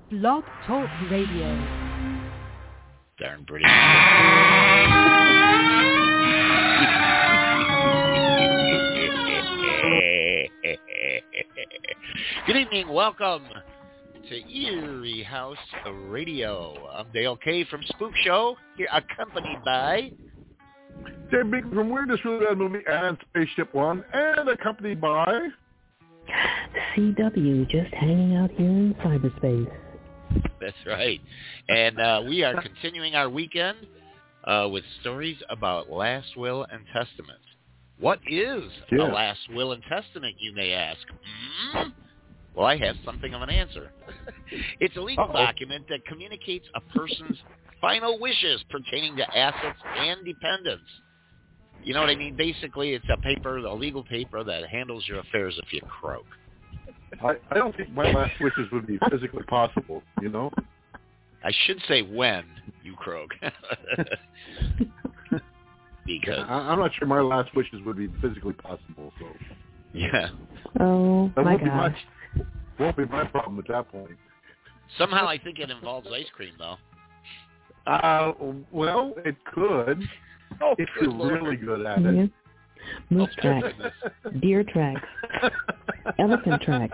Blog Talk Radio. Darn British. Good evening. Welcome to Eerie House Radio. I'm Dale K from Spook Show, here accompanied by Jay Beacon from Weirdest Really Bad Movie and Spaceship One, and accompanied by CW, just hanging out here in cyberspace. That's right. And we are continuing our weekend with stories about last will and testament. What is a last will and testament, you may ask? Well, I have something of an answer. It's a legal document that communicates a person's final wishes pertaining to assets and dependents. You know what I mean? Basically, it's a legal paper that handles your affairs if you croak. I don't think my last wishes would be physically possible, you know? I should say when you croak. Because I'm not sure my last wishes would be physically possible, so... Yeah. Oh, my gosh. Won't be my problem at that point. Somehow I think it involves ice cream, though. Well, it could. If you're really good at it. Moose tracks, deer tracks, elephant tracks.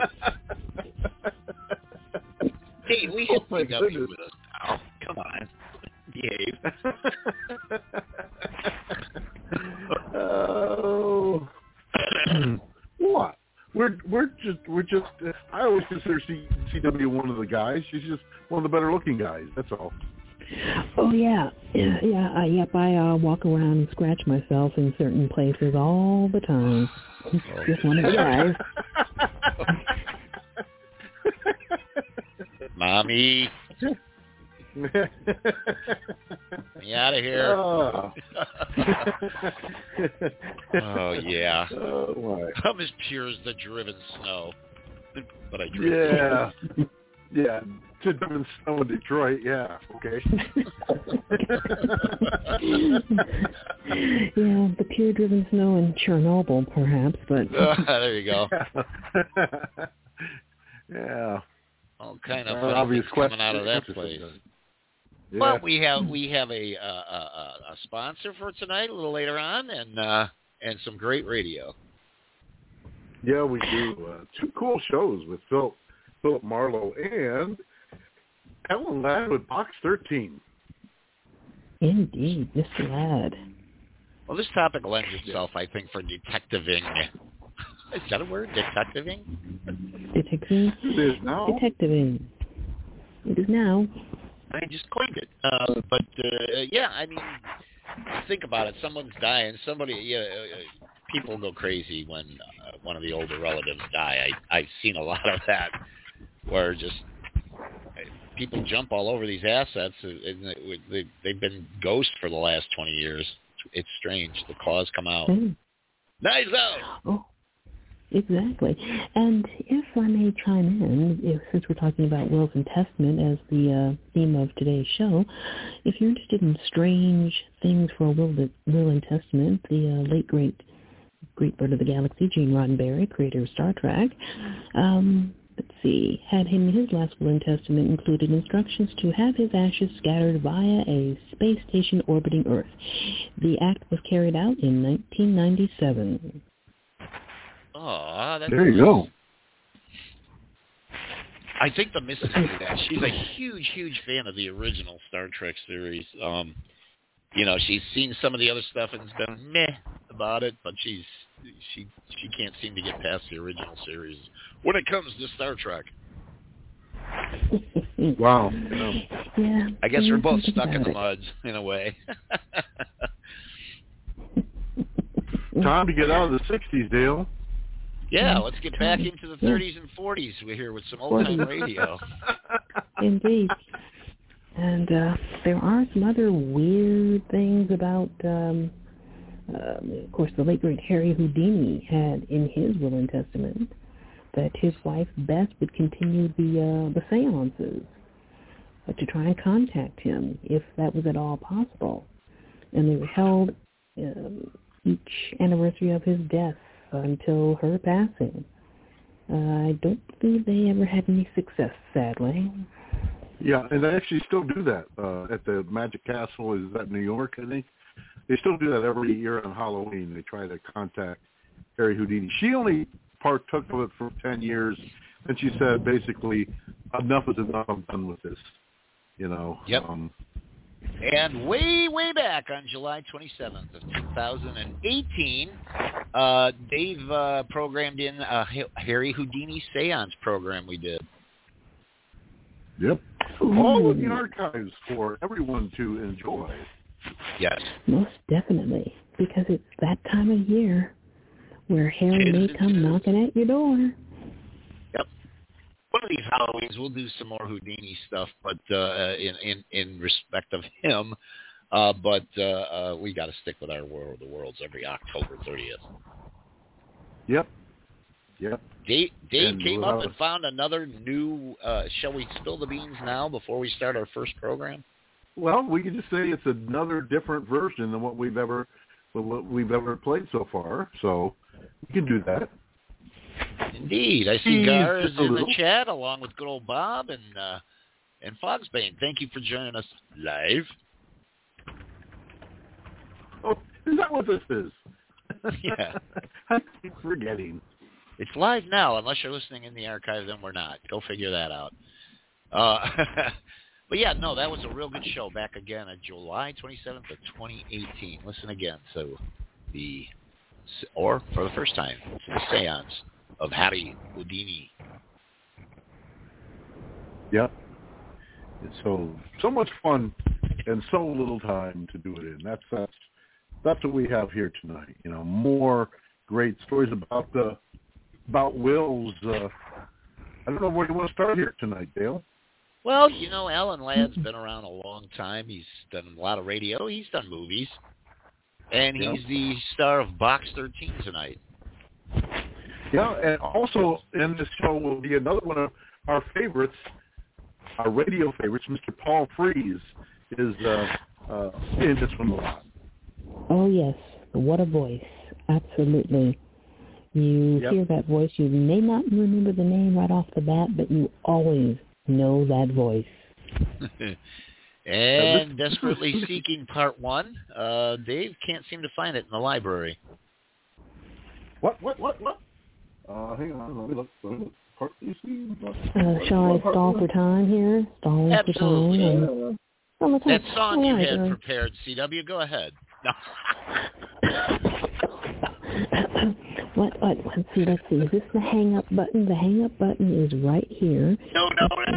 Hey, we have CW with us now. Come on. Behave. Oh. What? We're just. I always consider CW one of the guys. She's just one of the better looking guys. That's all. Oh yeah. I walk around and scratch myself in certain places all the time. Just one of the guys. Mommy. Me out of here. Oh yeah. Oh, I'm as pure as the driven snow. But I drink. Yeah. Yeah. To driven snow in Detroit. Yeah. Okay. Yeah, the pure driven snow in Chernobyl, perhaps, but there you go. Yeah. All kind of funny things coming out of that place. Yeah. But we have a sponsor for tonight a little later on, and some great radio. Yeah, we do. Two cool shows with Philip Marlowe and Ellen Ladd with Box 13. Indeed, Mr. Ladd. Well, this topic lends itself, I think, for detectiving. Is that a word? Detectiving? Detectiving? It is now. Detectiving. It is now. I just coined it. But yeah, I mean, think about it. Someone's dying. People go crazy when one of the older relatives die. I've seen a lot of that, where just people jump all over these assets. They've been ghosts for the last 20 years. It's strange. The claws come out. Nice out. Oh, exactly. And if I may chime in, since we're talking about wills and testament as the theme of today's show, if you're interested in strange things for a will and testament, the late great bird of the galaxy, Gene Roddenberry, creator of Star Trek, had him his last will and testament included instructions to have his ashes scattered via a space station orbiting Earth. The act was carried out in 1997. Oh, there you go. I think the missus did that. She's a huge, huge fan of the original Star Trek series. She's seen some of the other stuff and has been meh about it, but she can't seem to get past the original series when it comes to Star Trek. Wow. Yeah. I guess we're both stuck in the mud in a way. Time to get out of the 60s, Dale. Yeah, let's get back into the 30s and 40s. We're here with some old-time radio. Indeed. And there are some other weird things about, of course, the late great Harry Houdini had in his will and testament that his wife Beth would continue the seances to try and contact him if that was at all possible. And they were held each anniversary of his death until her passing. I don't believe they ever had any success, sadly. Yeah, and they actually still do that at the Magic Castle. Is that New York, I think? They still do that every year on Halloween. They try to contact Harry Houdini. She only partook of it for 10 years, and she said basically, enough is enough. I'm done with this. You know. Yep. And way, way back on July 27th of 2018, Dave programmed in a Harry Houdini seance program we did. Yep. All in the archives for everyone to enjoy. Yes. Most definitely, because it's that time of year where Harry may come knocking at your door. Yep. One of these Halloweens, we'll do some more Houdini stuff, but in respect of him. But we got to stick with our War of the Worlds every October 30th. Yep. Yep. Dave came up and found another new. Shall we spill the beans now before we start our first program? Well, we can just say it's another different version than what we've ever played so far. So we can do that. Indeed, I see Gar is in the chat along with good old Bob and Fogsbane. Thank you for joining us live. Oh, is that what this is? Yeah. I keep forgetting. It's live now, unless you're listening in the archive, then we're not. Go figure that out. But yeah, no, that was a real good show back again on July 27th of 2018. Listen again. So for the first time, the seance of Harry Houdini. Yep. It's so much fun and so little time to do it in. That's what we have here tonight. You know, more great stories about Will's. I don't know where you want to start here tonight, Dale. Well, you know, Alan Ladd's been around a long time. He's done a lot of radio. He's done movies. And he's the star of Box 13 tonight. Yeah, and also in this show will be another one of our favorites, our radio favorites. Mr. Paul Frees is in this one a lot. Oh, yes. What a voice. Absolutely. You hear that voice. You may not remember the name right off the bat, but you always know that voice. And Desperately Seeking Part 1. Dave can't seem to find it in the library. What? Hang on, let me look. Shall I stall for time here? Stalling Absolutely. For time. That song you had prepared, CW, go ahead. No. Let's see. Is this the hang-up button? The hang-up button is right here. No.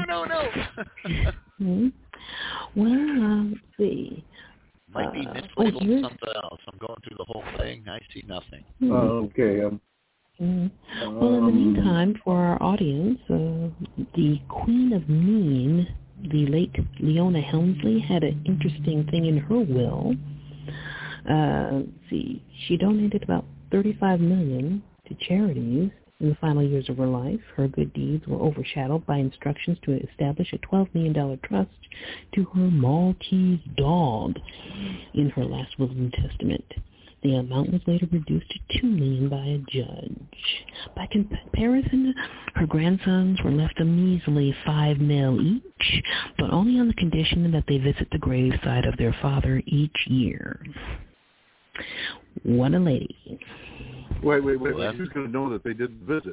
Well, let's see. Might be mislabeled something else. I'm going through the whole thing. I see nothing. Okay. Well, in the meantime, for our audience, the Queen of Mean, the late Leona Helmsley, had an interesting thing in her will. Let's see. She donated about $35 million to charities in the final years of her life. Her good deeds were overshadowed by instructions to establish a $12 million trust to her Maltese dog in her last will and testament. The amount was later reduced to $2 million by a judge. By comparison, her grandsons were left a measly $5 million each, but only on the condition that they visit the gravesite of their father each year. What a lady. Wait. Who's going to know that they didn't visit?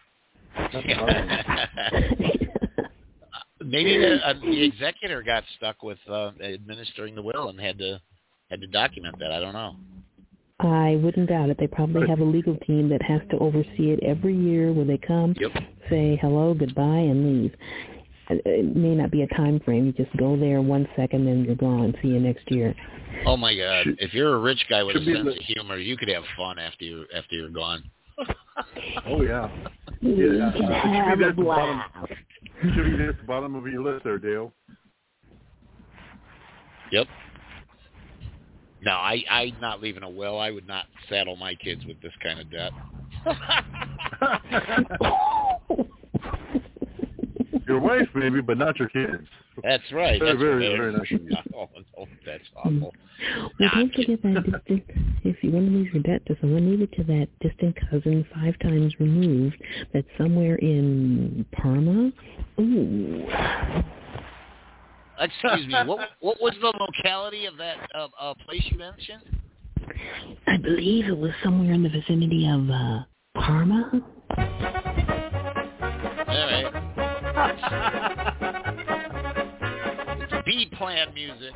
Maybe the executor got stuck with administering the will and had to document that. I don't know. I wouldn't doubt it. They probably have a legal team that has to oversee it every year when they come, say hello, goodbye, and leave. It may not be a time frame. You just go there 1 second, then you're gone. See you next year. Oh my God! If you're a rich guy with a sense of humor, you could have fun after you're gone. Oh yeah. You can have a blast. Should be at the bottom of your list there, Dale. Yep. No, I'm not leaving a will. I would not saddle my kids with this kind of debt. Your wife, maybe, but not your kids. That's right. That's very nice. No, that's awful. Well, don't forget that distant, if you want to leave your debt to someone, leave it to that distant cousin 5 times removed that's somewhere in Parma. Ooh. Excuse me. What was the locality of that place you mentioned? I believe it was somewhere in the vicinity of Parma. All right. It's B-plan music.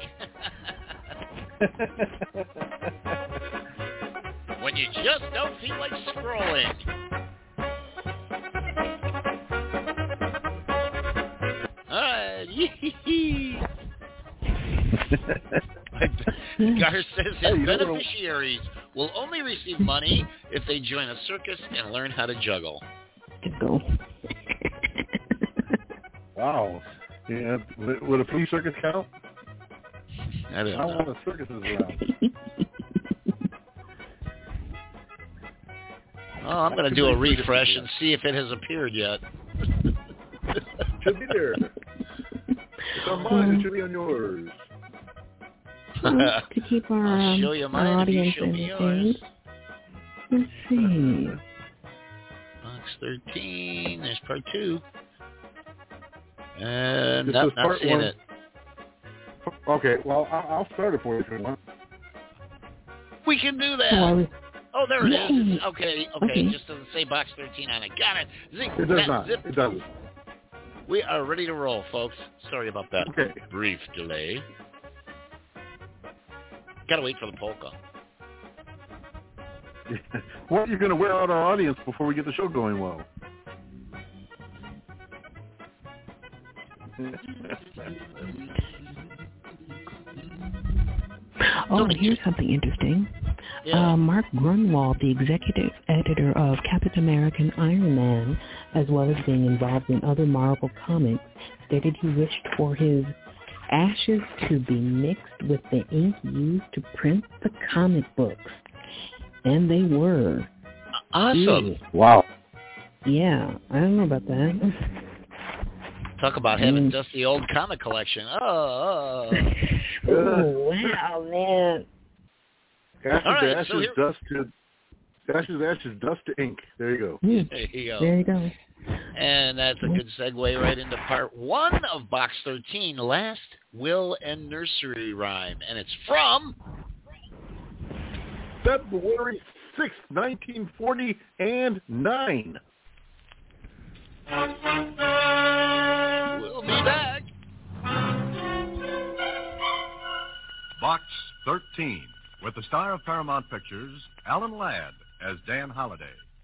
When you just don't feel like scrolling. All right. Gar says his beneficiaries will only receive money if they join a circus and learn how to juggle. Wow. Yeah. Would a flea circus count? I don't know. How long a circus is around? Oh, I'm going to do a refresh and see if it has appeared yet. Should be there. It's on mine. It should be on yours. To keep our I'll show you mine if you audience show me yours. Let's see. Box 13. There's part 2. And This not is part seeing 1. it. Okay, well, I'll start it for you if you want. We can do that. Oh, there it is. Okay. It just doesn't say box 13 on it. Got it. Zing. It does not. Zip. It doesn't. We are ready to roll, folks. Sorry about that brief delay. Gotta wait for the polka. What are you going to wear out our audience before we get the show going well? Oh, here's something interesting. Yeah. Mark Grunwald, the executive editor of Captain America and Iron Man, as well as being involved in other Marvel comics, stated he wished for his ashes to be mixed with the ink used to print the comic books. And they were. Awesome. Ew. Wow. Yeah, I don't know about that. Talk about having dusty old comic collection. Oh, wow, man. Ashes dust to ink. There you go. there you go. There you go. And that's a good segue right into part 1 of Box 13, Last Will and Nursery Rhyme. And it's from February 6th, 1949. We'll be back. Box 13, with the star of Paramount Pictures, Alan Ladd, as Dan Holliday.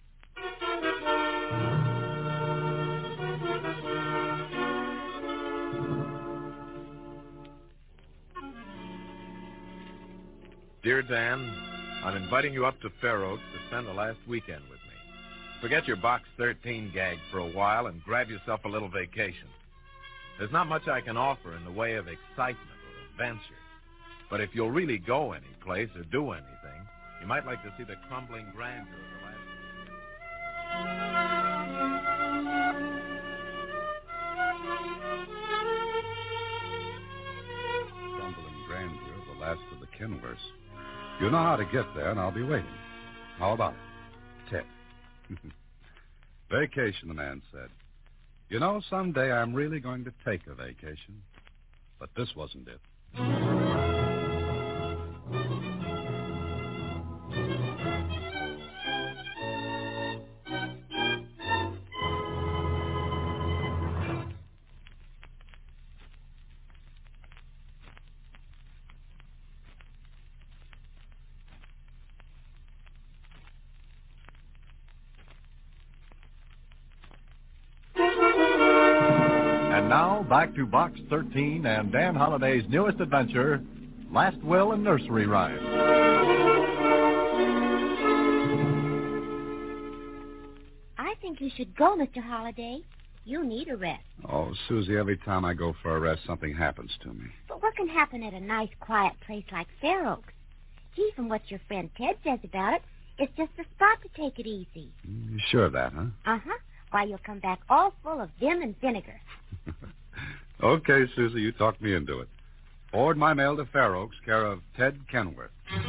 Dear Dan, I'm inviting you up to Fair Oaks to spend the last weekend with me. Forget your Box 13 gag for a while and grab yourself a little vacation. There's not much I can offer in the way of excitement or adventure. But if you'll really go any place or do anything, you might like to see the crumbling grandeur of the last crumbling grandeur of the last of the Kenworths. You know how to get there, and I'll be waiting. How about it? Ted. Vacation, the man said. You know, someday I'm really going to take a vacation. But this wasn't it. Now, back to Box 13 and Dan Holliday's newest adventure, Last Will and Nursery Rhyme. I think you should go, Mr. Holliday. You need a rest. Oh, Susie, every time I go for a rest, something happens to me. But what can happen at a nice, quiet place like Fair Oaks? Gee, from what your friend Ted says about it, it's just a spot to take it easy. You sure of that, huh? Uh-huh. Why, you'll come back all full of vim and vinegar. Okay, Susie, you talked me into it. Forward my mail to Fair Oaks, care of Ted Kenworth.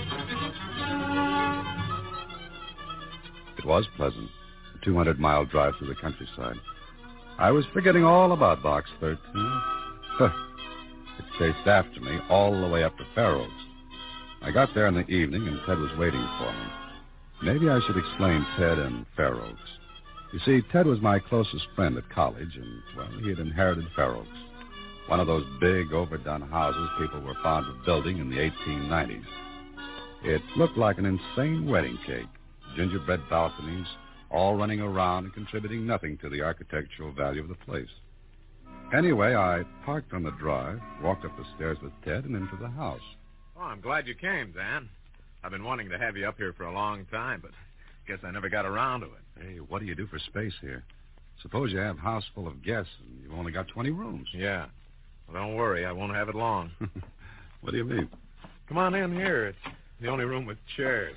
It was pleasant, a 200-mile drive through the countryside. I was forgetting all about Box 13. It chased after me all the way up to Fair Oaks. I got there in the evening, and Ted was waiting for me. Maybe I should explain Ted and Fair Oaks. You see, Ted was my closest friend at college, and, well, he had inherited Fair Oaks, one of those big, overdone houses people were fond of building in the 1890s. It looked like an insane wedding cake, gingerbread balconies, all running around and contributing nothing to the architectural value of the place. Anyway, I parked on the drive, walked up the stairs with Ted, and into the house. Oh, I'm glad you came, Dan. I've been wanting to have you up here for a long time, but guess I never got around to it. Hey, what do you do for space here? Suppose you have a house full of guests and you've only got 20 rooms. Yeah. Well, don't worry. I won't have it long. What do you mean? Come on in here. It's the only room with chairs.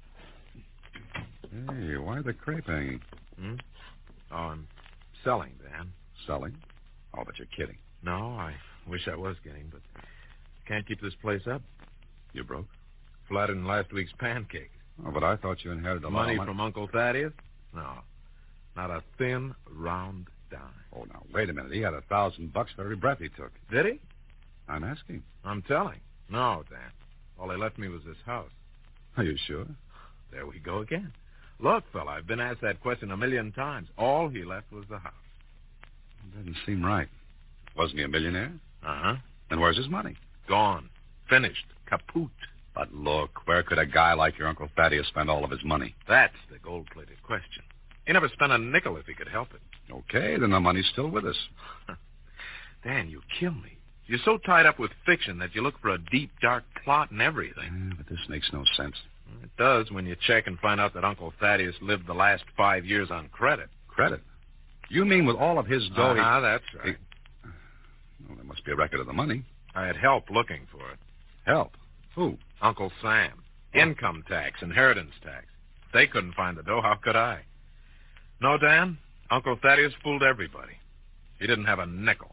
Hey, why the crepe hanging? Oh, I'm selling, Dan. Selling? Oh, but you're kidding. No, I wish I was kidding, but can't keep this place up. You broke? Flatter than last week's pancake. Oh, but I thought you inherited a lot money of money from Uncle Thaddeus? No. Not a thin, round dime. Oh, now, wait a minute. He had $1,000 for every breath he took. Did he? I'm asking. I'm telling. No, Dan. All he left me was this house. Are you sure? There we go again. Look, fella, I've been asked that question 1,000,000 times. All he left was the house. It doesn't seem right. Wasn't he a millionaire? Uh-huh. Then where's his money? Gone. Finished. Kaput. But look, where could a guy like your Uncle Thaddeus spend all of his money? That's the gold-plated question. He never spent a nickel if he could help it. Okay, then the money's still with us. Dan, you kill me. You're so tied up with fiction that you look for a deep, dark plot and everything. But this makes no sense. It does when you check and find out that Uncle Thaddeus lived the last 5 years on credit. Credit? You mean with all of his dough? That's right. Well, there must be a record of the money. I had help looking for it. Help? Who? Uncle Sam. Income tax, inheritance tax. If they couldn't find the dough, how could I? No, Dan, Uncle Thaddeus fooled everybody. He didn't have a nickel.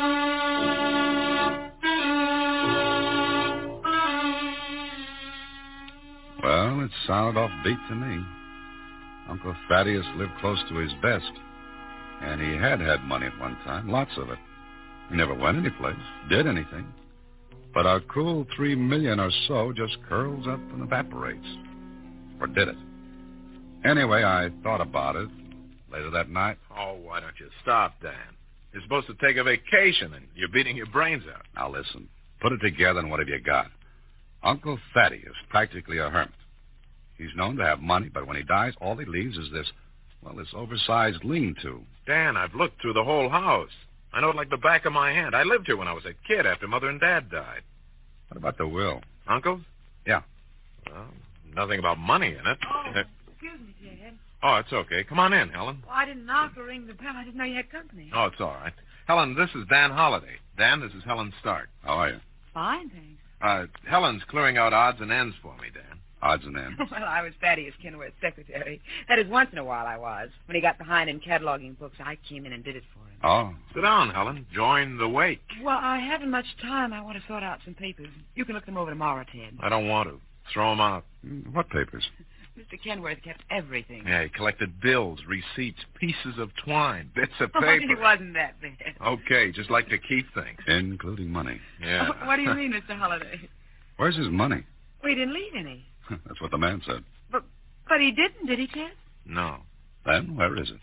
Well, it sounded offbeat to me. Uncle Thaddeus lived close to his best. And he had money at one time, lots of it. He never went anyplace, did anything. But our cool $3 million or so just curls up and evaporates. Or did it? Anyway, I thought about it later that night. Oh, why don't you stop, Dan? You're supposed to take a vacation, and you're beating your brains out. Now, listen. Put it together, and what have you got? Uncle Thaddeus, practically a hermit. He's known to have money, but when he dies, all he leaves is this oversized lean-to. Dan, I've looked through the whole house. I know it like the back of my hand. I lived here when I was a kid after Mother and Dad died. What about the will? Uncle's? Yeah. Well, nothing about money in it. Excuse me, Ted. Oh, it's okay. Come on in, Helen. Well, I didn't knock or ring the bell. I didn't know you had company. Oh, it's all right. Helen, this is Dan Holliday. Dan, this is Helen Stark. How are you? Fine, thanks. Helen's clearing out odds and ends for me, Dan. Odds and ends? Well, I was Thaddeus Kenworth's secretary. That is, once in a while I was. When he got behind in cataloging books, I came in and did it for him. Oh. Sit down, Helen. Join the wake. Well, I haven't much time. I want to sort out some papers. You can look them over tomorrow, Ted. I don't want to. Throw them out. What papers? Mr. Kenworth kept everything. Yeah, he collected bills, receipts, pieces of twine, bits of paper. Oh, he wasn't that bad. Okay, just like to keep things. Including money. Yeah. What do you mean, Mr. Holliday? Where's his money? Well, he didn't leave any. That's what the man said. But he didn't, did he, Ted? No. Then where is it?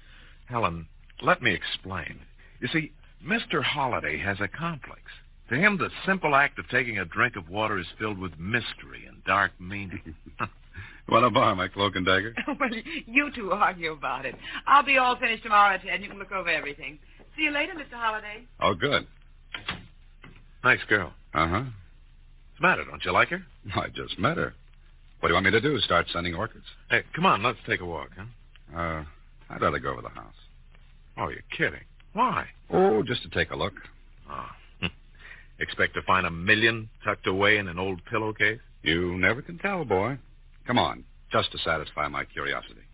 Helen, let me explain. You see, Mr. Holliday has a complex. To him, the simple act of taking a drink of water is filled with mystery and dark meaning. Want to borrow my cloak and dagger? Well, you two argue about it. I'll be all finished tomorrow, Ted, and you can look over everything. See you later, Mr. Holliday. Oh, good. Nice girl. Uh-huh. What's the matter? Don't you like her? I just met her. What do you want me to do, start sending orchids? Hey, come on, let's take a walk, huh? I'd rather go over the house. Oh, you're kidding. Why? Oh, just to take a look. Oh. Expect to find $1 million tucked away in an old pillowcase? You never can tell, boy. Come on, just to satisfy my curiosity.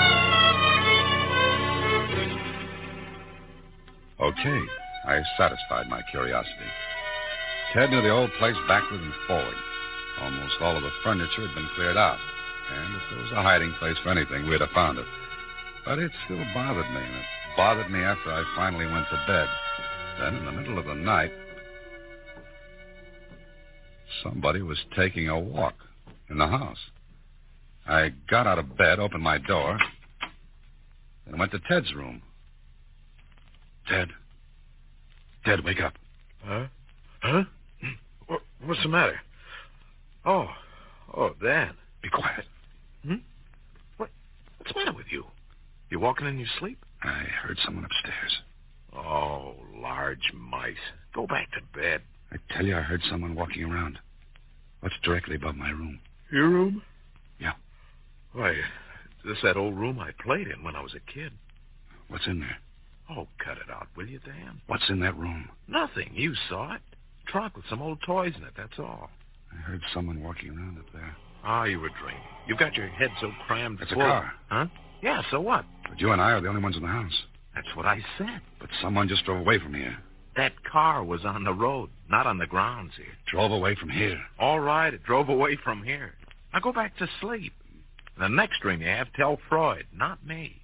Okay, I satisfied my curiosity. Ted knew the old place backward and forward. Almost all of the furniture had been cleared out. And if there was a hiding place for anything, we'd have found it. But it still bothered me, and it bothered me after I finally went to bed. Then, in the middle of the night... Somebody was taking a walk in the house. I got out of bed, opened my door, and went to Ted's room. Ted, wake up. Huh? What's the matter? Oh, Dan. Be quiet. What's the matter with you? You walking in your sleep? I heard someone upstairs. Oh, large mice. Go back to bed. I tell you, I heard someone walking around. What's directly above my room? Your room? Yeah. Why, this is that old room I played in when I was a kid. What's in there? Oh, cut it out, will you, Dan? What's in that room? Nothing. You saw it. Trunk with some old toys in it, that's all. I heard someone walking around up there. Ah, you were dreaming. You've got your head so crammed It's full. a car. Huh? Yeah, so what? But you and I are the only ones in the house. That's what I said. But someone just drove away from here. That car was on the road, not on the grounds here. Drove away from here. All right, it drove away from here. Now go back to sleep. The next dream you have, tell Freud, not me.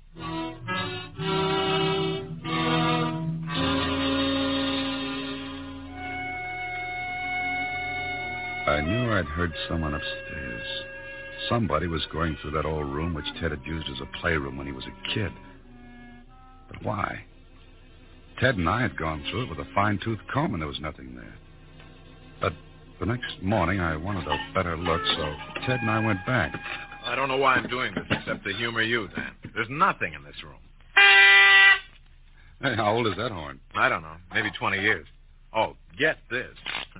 I knew I'd heard someone upstairs. Somebody was going through that old room which Ted had used as a playroom when he was a kid. But why? Ted and I had gone through it with a fine-tooth comb, and there was nothing there. But the next morning, I wanted a better look, so Ted and I went back. I don't know why I'm doing this except to humor you, Dan. There's nothing in this room. Hey, how old is that horn? I don't know. Maybe 20 years. Oh, get this.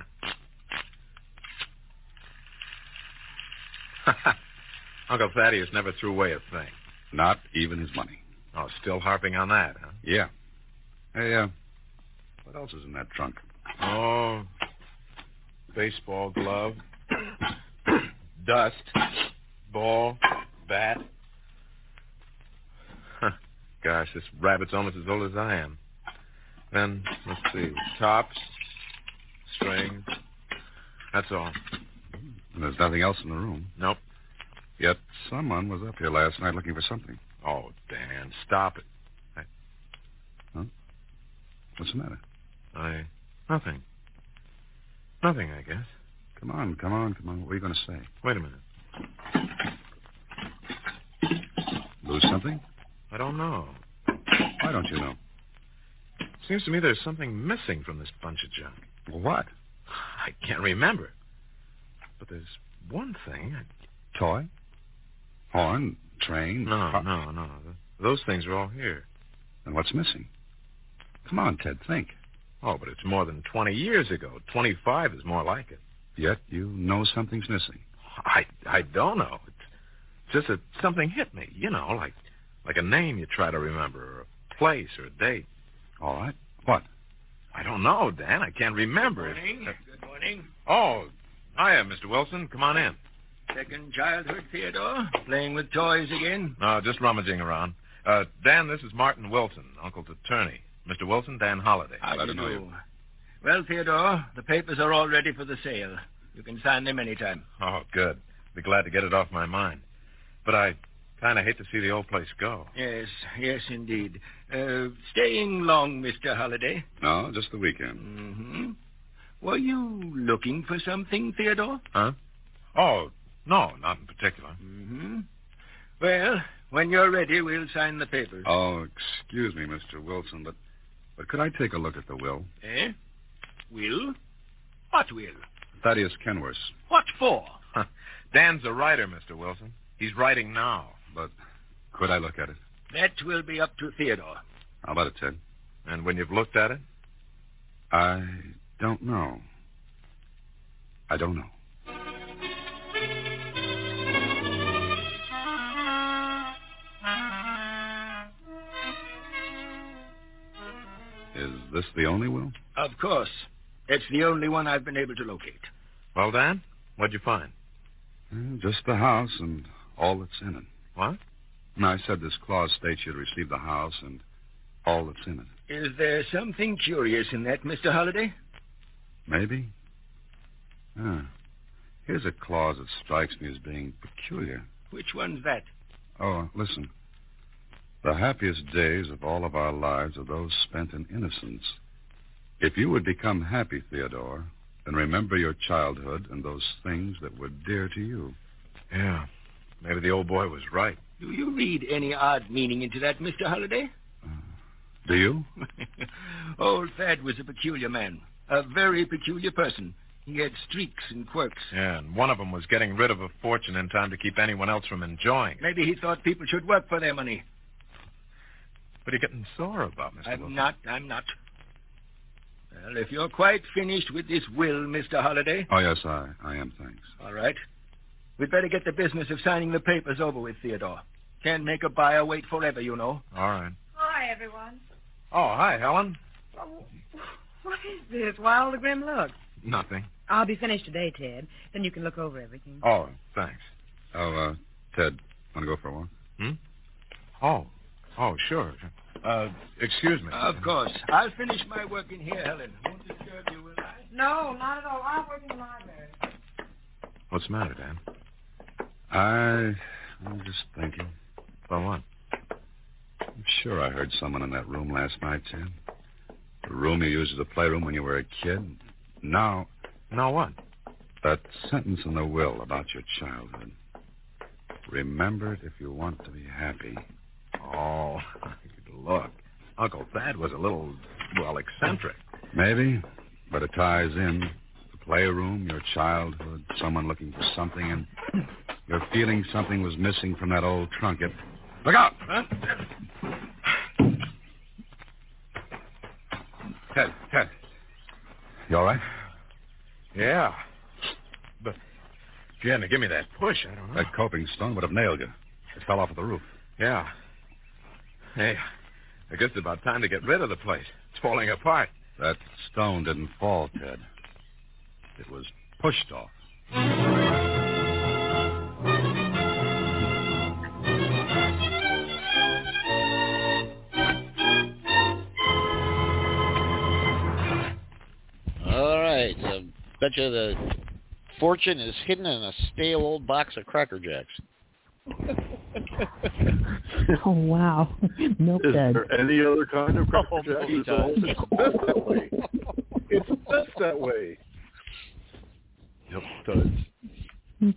Uncle Thaddeus never threw away a thing. Not even his money. Oh, still harping on that, huh? Yeah. Hey, what else is in that trunk? Oh, baseball glove, dust, ball, bat. Gosh, this rabbit's almost as old as I am. Then, let's see, tops, strings. That's all. And there's nothing else in the room. Nope. Yet someone was up here last night looking for something. Oh, Dan, stop it. Huh? What's the matter? Nothing. Nothing, I guess. Come on. What are you going to say? Wait a minute. Lose something? I don't know. Why don't you know? Seems to me there's something missing from this bunch of junk. Well, what? I can't remember. But there's one thing. Toy? Horn? Train? No. Those things are all here. Then what's missing? Come on, Ted, think. Oh, but it's more than 20 years ago. 25 is more like it. Yet you know something's missing. I don't know. It's just that something hit me, like a name you try to remember, or a place, or a date. All right. What? I don't know, Dan. I can't remember. Good morning. Oh, hiya, Mr. Wilson. Come on in. Second childhood, Theodore? Playing with toys again? No, just rummaging around. Dan, this is Martin Wilson, Uncle to Turney. Mr. Wilson, Dan Holliday. How do you do? Well, Theodore, the papers are all ready for the sale. You can sign them any time. Oh, good. Be glad to get it off my mind. But I kind of hate to see the old place go. Yes, indeed. Staying long, Mr. Holliday? No, just the weekend. Mm-hmm. Were you looking for something, Theodore? Huh? Oh, no, not in particular. Mm-hmm. Well, when you're ready, we'll sign the papers. Oh, excuse me, Mr. Wilson, but could I take a look at the will? Will? What will? Thaddeus Kenworth. What for? Dan's a writer, Mr. Wilson. He's writing now. But could I look at it? That will be up to Theodore. How about it, Ted? And when you've looked at it? I don't know. Is this the only will? Of course. It's the only one I've been able to locate. Well, Dan, what'd you find? Just the house and all that's in it. What? No, I said this clause states you'd receive the house and all that's in it. Is there something curious in that, Mr. Holliday? Maybe. Here's a clause that strikes me as being peculiar. Which one's that? Oh, listen. The happiest days of all of our lives are those spent in innocence. If you would become happy, Theodore, and remember your childhood and those things that were dear to you. Yeah. Maybe the old boy was right. Do you read any odd meaning into that, Mr. Holliday? Do you? Old Thad was a peculiar man. A very peculiar person. He had streaks and quirks. Yeah, and one of them was getting rid of a fortune in time to keep anyone else from enjoying it. Maybe he thought people should work for their money. What are you getting sore about, Mr. I'm Wilson? not. Well, if you're quite finished with this will, Mr. Holliday... Oh, yes, I am, thanks. All right. We'd better get the business of signing the papers over with, Theodore. Can't make a buyer wait forever, you know. All right. Hi, everyone. Oh, hi, Helen. What is this? Why all the grim look? Nothing. I'll be finished today, Ted. Then you can look over everything. Oh, thanks. Oh, Ted, want to go for a walk? Oh, sure. Excuse me. Of course. I'll finish my work in here, Helen. Won't disturb you, will I? No, not at all. I'll work in the library. What's the matter, Dan? I'm just thinking. About what? I'm sure I heard someone in that room last night, Ted. The room you used as a playroom when you were a kid. Now what? That sentence in the will about your childhood. Remember it if you want to be happy. Oh, look. Uncle Thad was a little, eccentric. Maybe, but it ties in. The playroom, your childhood, someone looking for something, and you're feeling something was missing from that old trunk. Look out! Huh? Ted. You all right? Yeah. But if you hadn't give me that push, I don't know. That coping stone would have nailed you. It fell off of the roof. Yeah. Hey, I guess it's about time to get rid of the place. It's falling apart. That stone didn't fall, Ted. It was pushed off. All right. Bet you the fortune is hidden in a stale old box of Cracker Jacks. Oh, wow. Milk Is Dud. there any other kind of Cracker Jack? It's best that way. It's best that way. Yep, it does.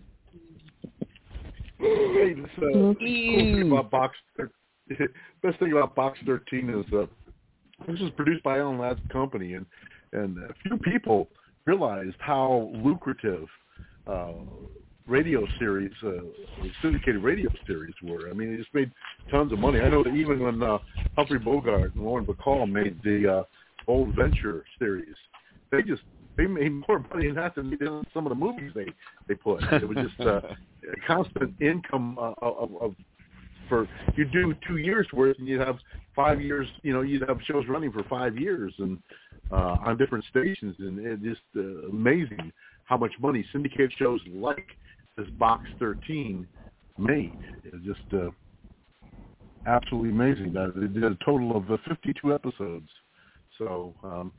Hey, this cool thing about best thing about Box 13 is this is produced by Alan Ladd's company, and a few people realized how lucrative radio series, syndicated radio series were. I mean, it just made tons of money. I know that even when Humphrey Bogart and Lauren Bacall made the Old Venture series, they made more money than that than some of the movies they put. It was just a constant income for you do 2 years worth, and you'd have 5 years. You know, you'd have shows running for 5 years and on different stations, and it's just amazing how much money syndicated shows like this Box 13 made. It's just absolutely amazing. That it did a total of 52 episodes. So.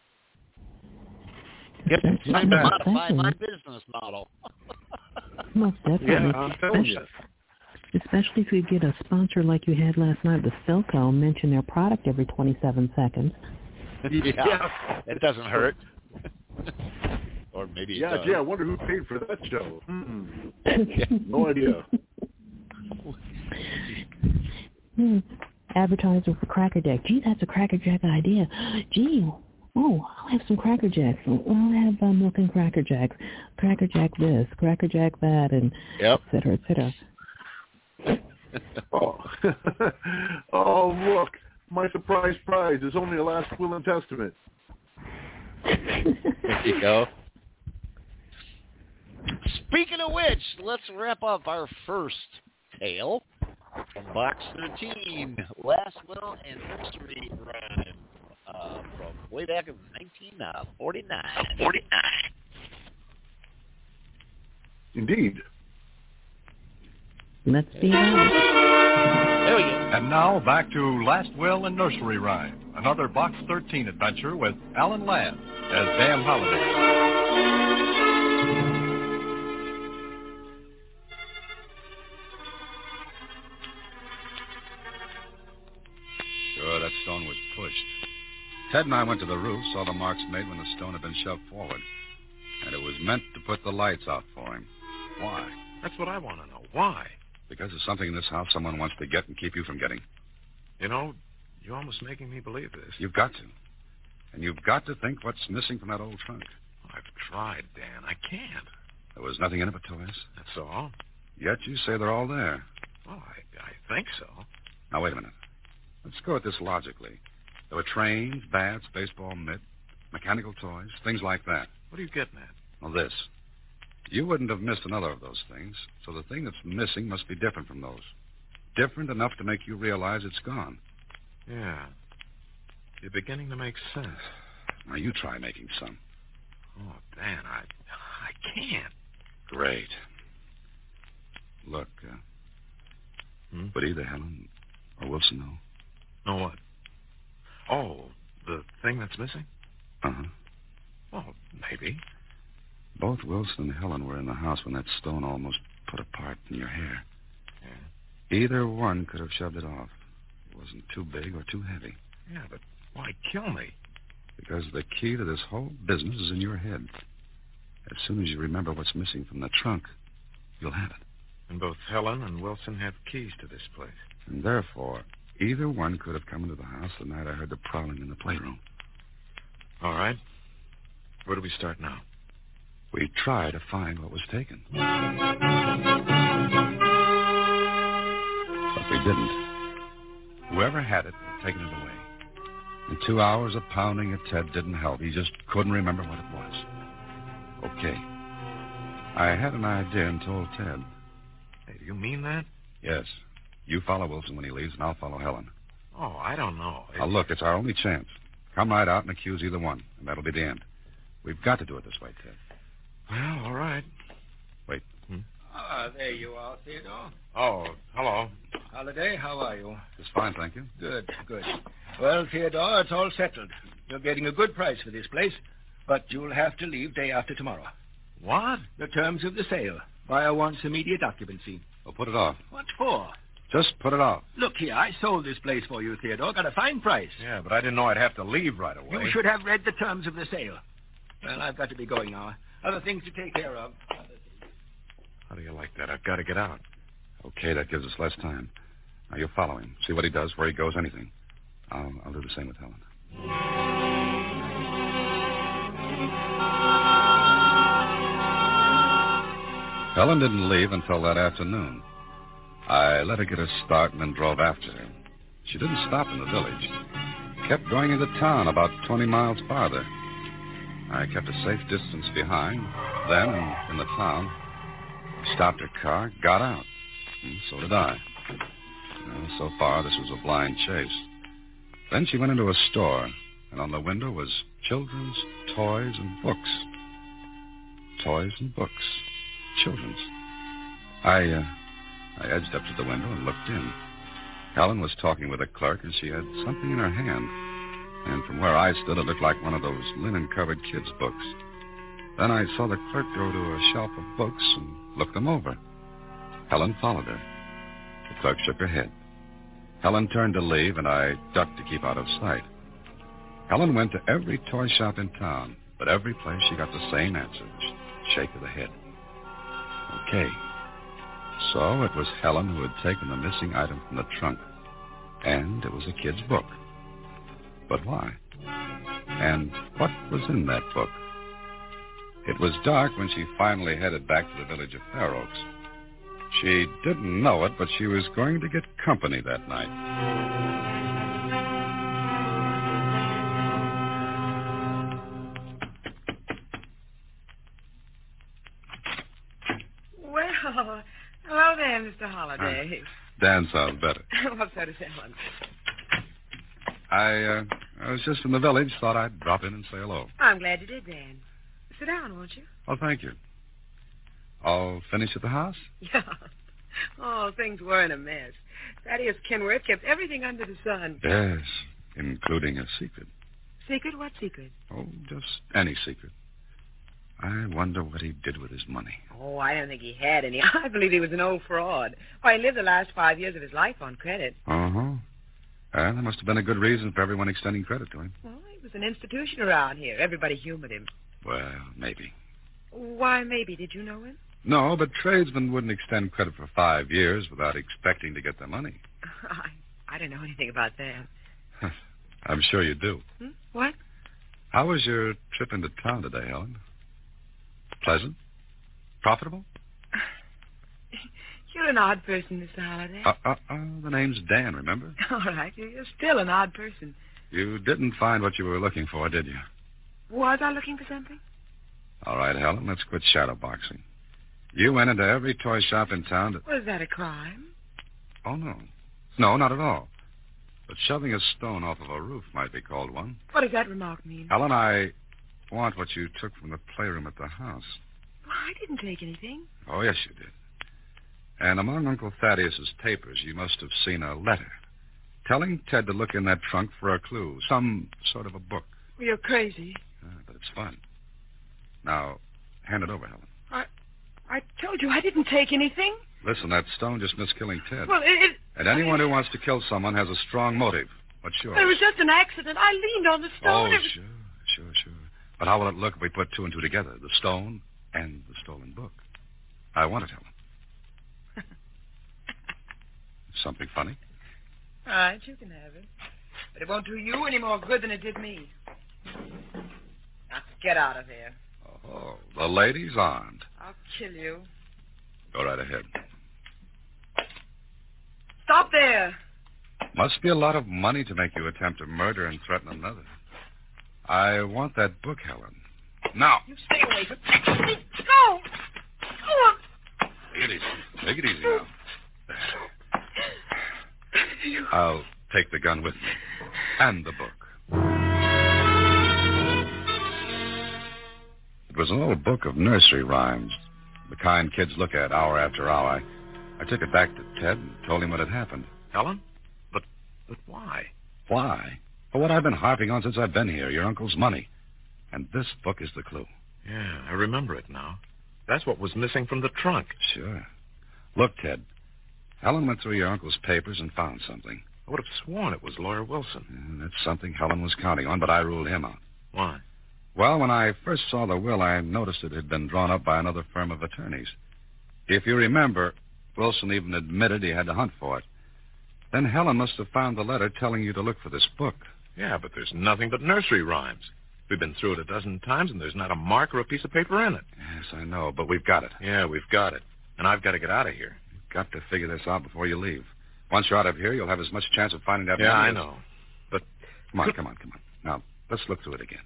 Time to modify my business model. Most definitely. Yeah, I'm telling you. Especially if you get a sponsor like you had last night with Philco mention their product every 27 seconds. Yeah, it doesn't hurt. Or maybe it does. Yeah, I wonder who paid for that show. No idea. Advertiser for Cracker Jack. Gee, that's a Cracker Jack idea. Gee, I'll have some Cracker Jacks. I'll have milk and Cracker Jacks. Cracker Jack this, Cracker Jack that, and et cetera, et cetera. Oh, look. My surprise prize is only a last will and testament. There you go. Speaking of which, let's wrap up our first tale from Box 13, Last Will and Nursery Rhyme, from way back in 1949. Indeed. Let's see that. There we go. And now back to Last Will and Nursery Rhyme, another Box 13 adventure with Alan Ladd as Dan Holliday. Sure, that stone was pushed. Ted and I went to the roof, saw the marks made when the stone had been shoved forward. And it was meant to put the lights out for him. Why? That's what I want to know. Why? Because there's something in this house someone wants to get and keep you from getting. You know, you're almost making me believe this. You've got to. And you've got to think what's missing from that old trunk. I've tried, Dan. I can't. There was nothing in it but toys. That's all. Yet you say they're all there. Well, I think so. Now, wait a minute. Let's go at this logically. There were trains, bats, baseball mitt, mechanical toys, things like that. What are you getting at? Well, this. You wouldn't have missed another of those things, so the thing that's missing must be different from those. Different enough to make you realize it's gone. Yeah. You're beginning to make sense. Now, you try making some. Oh, Dan, I can't. Great. Look, would either Helen or Wilson know? Know what? Oh, the thing that's missing? Uh-huh. Well, maybe. Both Wilson and Helen were in the house when that stone almost put a part in your hair. Yeah. Either one could have shoved it off. It wasn't too big or too heavy. Yeah, but why kill me? Because the key to this whole business is in your head. As soon as you remember what's missing from the trunk, you'll have it. And both Helen and Wilson have keys to this place. And therefore, either one could have come into the house the night I heard the prowling in the playroom. All right. Where do we start now? We try to find what was taken. But we didn't. Whoever had it had taken it away. And 2 hours of pounding at Ted didn't help. He just couldn't remember what it was. Okay. I had an idea and told Ted. Hey, do you mean that? Yes. You follow Wilson when he leaves, and I'll follow Helen. Oh, I don't know. Now, look, it's our only chance. Come right out and accuse either one, and that'll be the end. We've got to do it this way, Ted. Well, all right. Wait. There you are, Theodore. Oh, hello. Holiday, how are you? Just fine, thank you. Good. Well, Theodore, it's all settled. You're getting a good price for this place, but you'll have to leave day after tomorrow. What? The terms of the sale. Buyer wants immediate occupancy. Well, put it off. What for? Just put it off. Look here, I sold this place for you, Theodore. Got a fine price. Yeah, but I didn't know I'd have to leave right away. You should have read the terms of the sale. Well, I've got to be going now. Other things to take care of. How do you like that? I've got to get out. Okay, that gives us less time. Now, you'll follow him. See what he does, where he goes, anything. I'll do the same with Helen. Helen didn't leave until that afternoon. I let her get her start and then drove after her. She didn't stop in the village. Kept going into town about 20 miles farther. I kept a safe distance behind. Then, in the town, stopped her car, got out. And so did I. Well, so far, this was a blind chase. Then she went into a store, and on the window was children's toys and books. Toys and books. Children's. I edged up to the window and looked in. Helen was talking with a clerk, and she had something in her hand. And from where I stood, it looked like one of those linen-covered kids' books. Then I saw the clerk go to a shelf of books and look them over. Helen followed her. The clerk shook her head. Helen turned to leave, and I ducked to keep out of sight. Helen went to every toy shop in town, but every place she got the same answer, shake of the head. Okay. So it was Helen who had taken the missing item from the trunk, and it was a kid's book. But why? And what was in that book? It was dark when she finally headed back to the village of Fair Oaks. She didn't know it, but she was going to get company that night. Well, hello there, Mr. Holliday. Dan sounds better. Well, so does Helen. I was just in the village. Thought I'd drop in and say hello. I'm glad you did, Dan. Sit down, won't you? Oh, thank you. All finished at the house? Yeah. Oh, things were in a mess. Thaddeus Kenworth kept everything under the sun. Yes, including a secret. Secret? What secret? Oh, just any secret. I wonder what he did with his money. Oh, I don't think he had any. I believe he was an old fraud. Why, he lived the last 5 years of his life on credit. Uh-huh. There must have been a good reason for everyone extending credit to him. Well, he was an institution around here. Everybody humored him. Well, maybe. Why, maybe. Did you know him? No, but tradesmen wouldn't extend credit for 5 years without expecting to get their money. I don't know anything about that. I'm sure you do. What? How was your trip into town today, Helen? Pleasant? Profitable? You're an odd person, Mr. Holliday. The name's Dan, remember? All right. You're still an odd person. You didn't find what you were looking for, did you? Was I looking for something? All right, Helen, let's quit shadowboxing. You went into every toy shop in town to... Was that a crime? Oh, no. No, not at all. But shoving a stone off of a roof might be called one. What does that remark mean? Helen, I want what you took from the playroom at the house. Well, I didn't take anything. Oh, yes, you did. And among Uncle Thaddeus's papers, you must have seen a letter telling Ted to look in that trunk for a clue, some sort of a book. Well, you're crazy. But it's fun. Now, hand it over, Helen. I told you I didn't take anything. Listen, that stone just missed killing Ted. Well, And anyone who wants to kill someone has a strong motive. What's yours? It was just an accident. I leaned on the stone. Oh, sure. But how will it look if we put two and two together? The stone and the stolen book. I want it, Helen. Something funny? All right, you can have it. But it won't do you any more good than it did me. Now, get out of here. Oh, the lady's armed. I'll kill you. Go right ahead. Stop there. Must be a lot of money to make you attempt to murder and threaten another. I want that book, Helen. Now. You stay away from me. Go. Go on. Take it easy now. I'll take the gun with me. And the book. It was an old book of nursery rhymes, the kind kids look at hour after hour. I took it back to Ted and told him what had happened. Helen? But why? Why? For what I've been harping on since I've been here, your uncle's money. And this book is the clue. Yeah, I remember it now. That's what was missing from the trunk. Sure. Look, Ted. Helen went through your uncle's papers and found something. I would have sworn it was Lawyer Wilson. That's something Helen was counting on, but I ruled him out. Why? Well, when I first saw the will, I noticed it had been drawn up by another firm of attorneys. If you remember, Wilson even admitted he had to hunt for it. Then Helen must have found the letter telling you to look for this book. Yeah, but there's nothing but nursery rhymes. We've been through it a dozen times, and there's not a mark or a piece of paper in it. Yes, I know, but we've got it. Yeah, we've got it. And I've got to get out of here. You've got to figure this out before you leave. Once you're out of here, you'll have as much chance of finding that. Yeah, I know. But... Come on. Now, let's look through it again.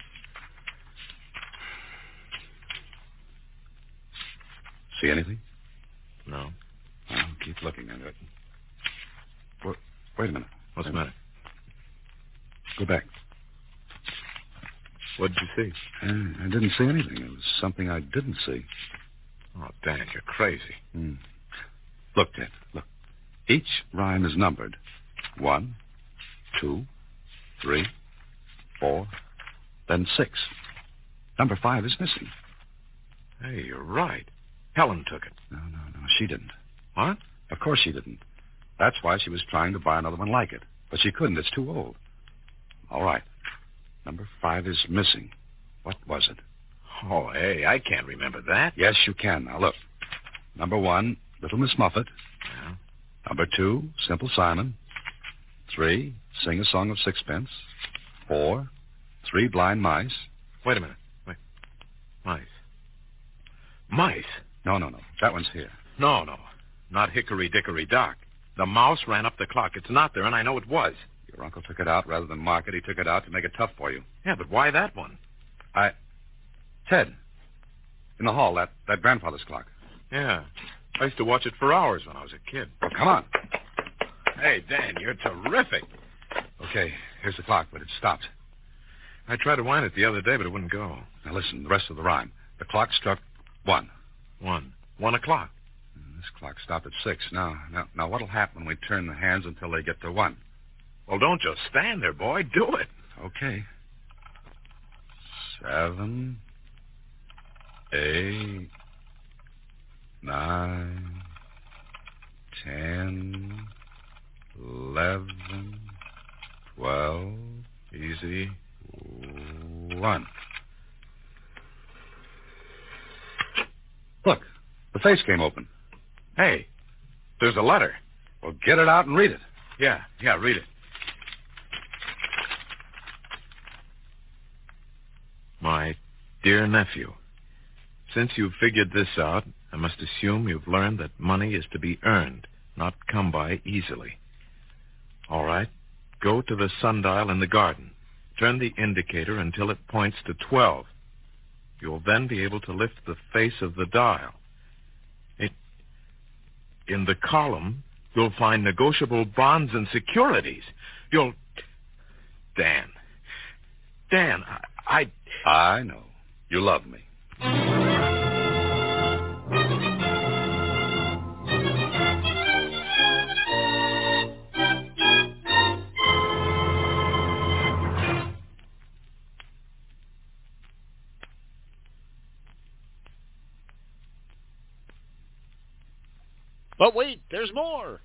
See anything? No. Well, keep looking at it. Wait a minute. What's the matter? Go back. What did you see? I didn't see anything. It was something I didn't see. Oh, Dan, you're crazy. Look, Ted, look. Each rhyme is numbered. 1, 2, 3, 4, then 6. Number 5 is missing. Hey, you're right. Helen took it. No, she didn't. What? Of course she didn't. That's why she was trying to buy another one like it. But she couldn't. It's too old. All right. Number 5 is missing. What was it? Oh, hey, I can't remember that. Yes, you can. Now, look. Number 1, Little Miss Muffet. Yeah. Number 2, Simple Simon. 3, Sing a Song of Sixpence. 4, 3 Blind Mice. Wait a minute. Wait. Mice. Mice? No. That one's here. No. Not Hickory Dickory Dock. The mouse ran up the clock. It's not there, and I know it was. Your uncle took it out rather than mark it. He took it out to make it tough for you. Yeah, but why that one? Ted. In the hall, that grandfather's clock. Yeah. I used to watch it for hours when I was a kid. Well, come on. Hey, Dan, you're terrific. Okay, here's the clock, but it stopped. I tried to wind it the other day, but it wouldn't go. Now listen, the rest of the rhyme. The clock struck 1. 1 o'clock. This clock stopped at 6. Now, what'll happen when we turn the hands until they get to 1? Well, don't just stand there, boy. Do it. Okay. 7, 8, 9, 10, 11, 12. Easy. 1. Look, the face came open. Hey, there's a letter. Well, get it out and read it. Yeah, read it. My dear nephew, since you've figured this out, I must assume you've learned that money is to be earned, not come by easily. All right, go to the sundial in the garden. Turn the indicator until it points to 12. You'll then be able to lift the face of the dial. In the column, you'll find negotiable bonds and securities. Dan, I know. You love me. But wait, there's more.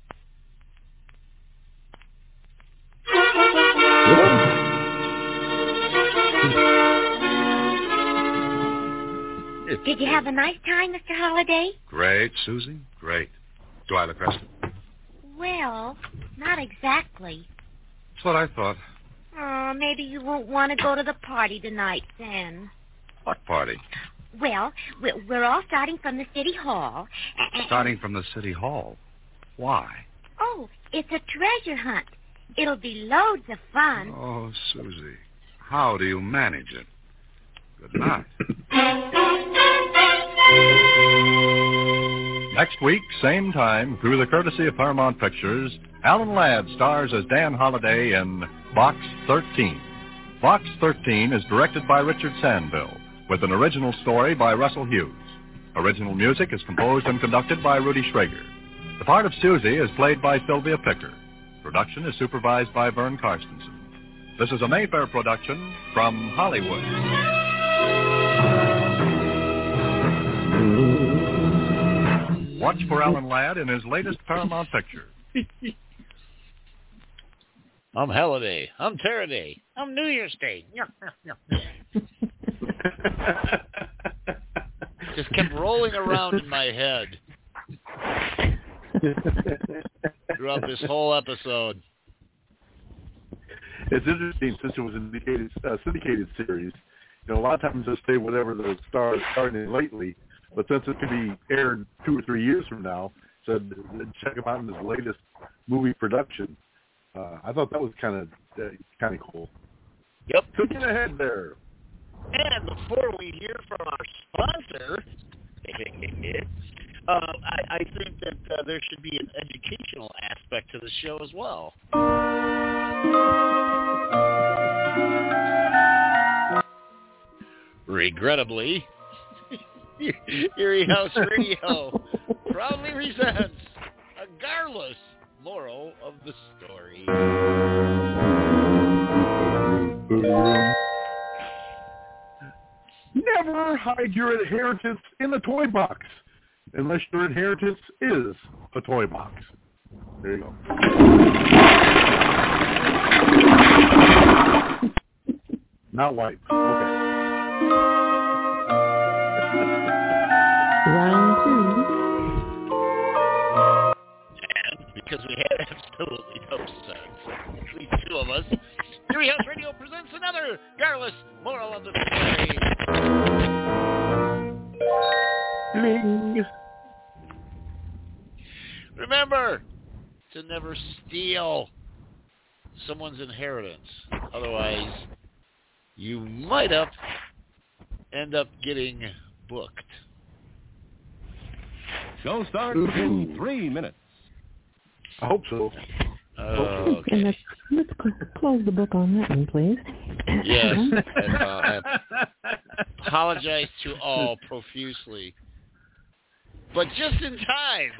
Did you have a nice time, Mr. Holliday? Great, Susie. Great. Do I look rested? Well, not exactly. That's what I thought. Oh, maybe you won't want to go to the party tonight, then. What party? Well, we're all starting from the city hall. Starting from the city hall? Why? Oh, it's a treasure hunt. It'll be loads of fun. Oh, Susie, how do you manage it? Good night. Next week, same time, through the courtesy of Paramount Pictures, Alan Ladd stars as Dan Holliday in Box 13. Box 13 is directed by Richard Sandville, with an original story by Russell Hughes. Original music is composed and conducted by Rudy Schrager. The part of Susie is played by Sylvia Picker. Production is supervised by Vern Karstensen. This is a Mayfair production from Hollywood. Watch for Alan Ladd in his latest Paramount picture. I'm Halliday. I'm Taraday. I'm New Year's Day. Just kept rolling around in my head throughout this whole episode. It's interesting since it was a syndicated series. You know, a lot of times they'll say whatever the star is starting lately, but since it could be aired 2 or 3 years from now, so check him out in his latest movie production. I thought that was kind of cool. Yep. So get ahead there. And before we hear from our sponsor, I think that there should be an educational aspect to the show as well. Regrettably, Erie House Radio proudly presents a garrulous moral of the story. Never hide your inheritance in a toy box, unless your inheritance is a toy box. There you go. Not white. Okay. Round 2. And because we had absolutely no sense, between the two of us, Erie House Radio presents another garrulous moral of the story. Bling. Remember to never steal someone's inheritance. Otherwise, you might end up getting booked. Show starts in 3 minutes. I hope so. Okay. And let's close the book on that one, please. Yes. I apologize to all profusely. But just in time.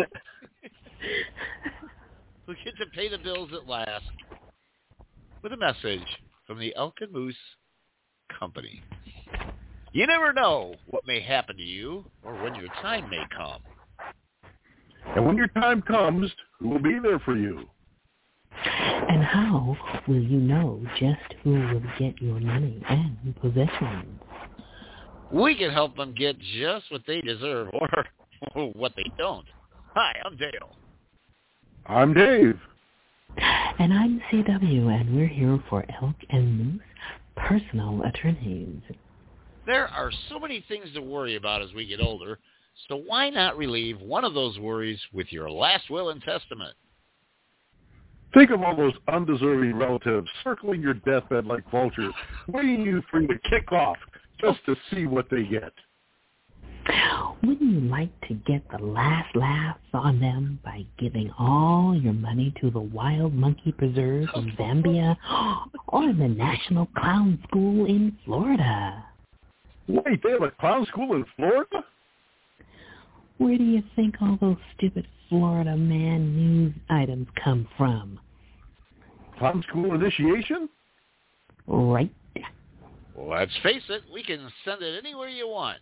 We get to pay the bills at last. With a message from the Elk and Moose Company. You never know what may happen to you or when your time may come. And when your time comes, who will be there for you? And how will you know just who will get your money and possessions? We can help them get just what they deserve or what they don't. Hi, I'm Dale. I'm Dave. And I'm CW, and we're here for Elk and Moose Personal Attorneys. There are so many things to worry about as we get older, so why not relieve one of those worries with your last will and testament? Think of all those undeserving relatives circling your deathbed like vultures, waiting for you to kick off just to see what they get. Wouldn't you like to get the last laugh on them by giving all your money to the Wild Monkey Preserve in Zambia or the National Clown School in Florida? Wait, they have a clown school in Florida? Where do you think all those stupid Florida Man news items come from? Clown school initiation? Right. Well, let's face it, we can send it anywhere you want.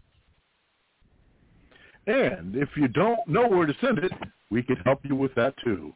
And if you don't know where to send it, we can help you with that too.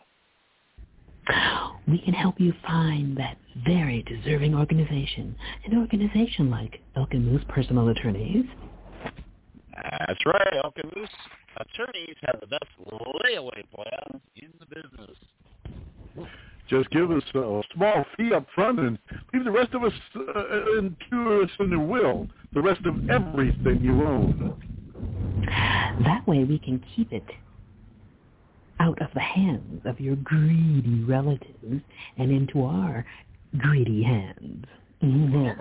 We can help you find that very deserving organization, an organization like Elk and Moose Personal Attorneys. That's right, Elk and Moose Attorneys have the best layaway plan in the business. Just give us a small fee up front and leave the rest of us in the will, the rest of everything you own. That way we can keep it out of the hands of your greedy relatives and into our greedy hands. We're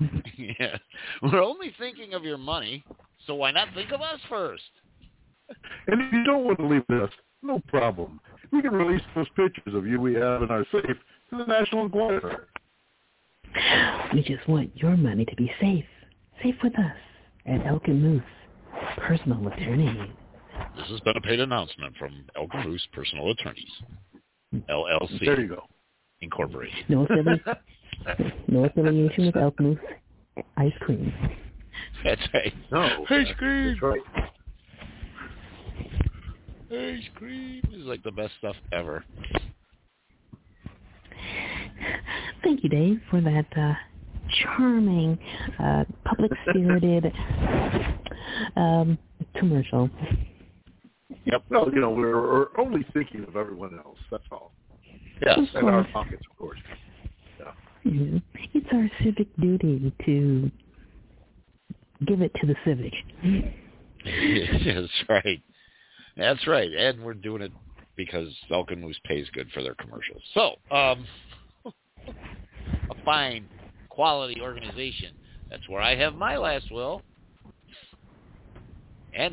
only thinking of your money, so why not think of us first? And if you don't want to leave us, no problem. We can release those pictures of you we have in our safe to the National Enquirer. We just want your money to be safe. Safe with us at Elk and Moose Personal Attorneys. This has been a paid announcement from Elk and Moose Personal Attorneys, LLC. There you go. Incorporated. No affiliation with Elk Moose Ice Cream. That's right. No. Ice cream. That's right. Ice cream is like the best stuff ever. Thank you, Dave, for that charming, public-spirited commercial. Yep. Well, we're only thinking of everyone else. That's all. Yes. And our pockets, of course. Yeah. Mm-hmm. It's our civic duty to give it to the civic. That's right. That's right. And we're doing it because Elk and Moose pays good for their commercials. So, a fine quality organization. That's where I have my last will. And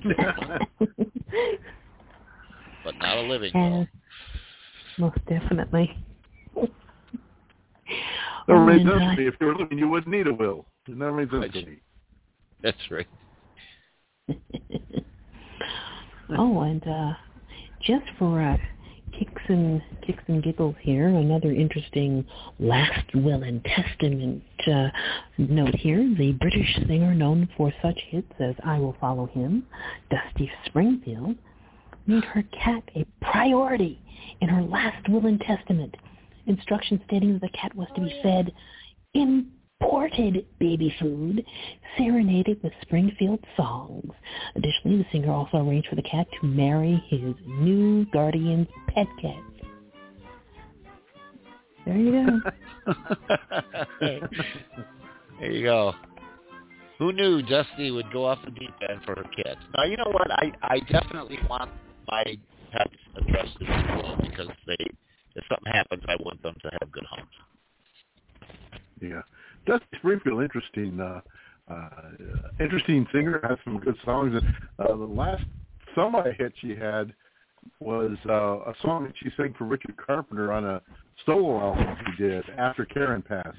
but not a living will. Most definitely. That made sense to me. If you were living, you wouldn't need a will. It never made sense to me. That's right. Oh, and just for kicks and giggles here, another interesting last will and testament note here. The British singer known for such hits as I Will Follow Him, Dusty Springfield, made her cat a priority in her last will and testament, instructions stating that the cat was to be fed imported baby food, serenaded with Springfield songs. Additionally, the singer also arranged for the cat to marry his new guardian's pet cat. There you go. There you go. Who knew Dusty would go off the deep end for her kids? Now, you know what? I definitely want my pets addressed in this will because if something happens, I want them to have good homes. Yeah. Dusty Springfield, interesting singer, has some good songs. And the last semi-hit she had was a song that she sang for Richard Carpenter on a solo album he did after Karen passed.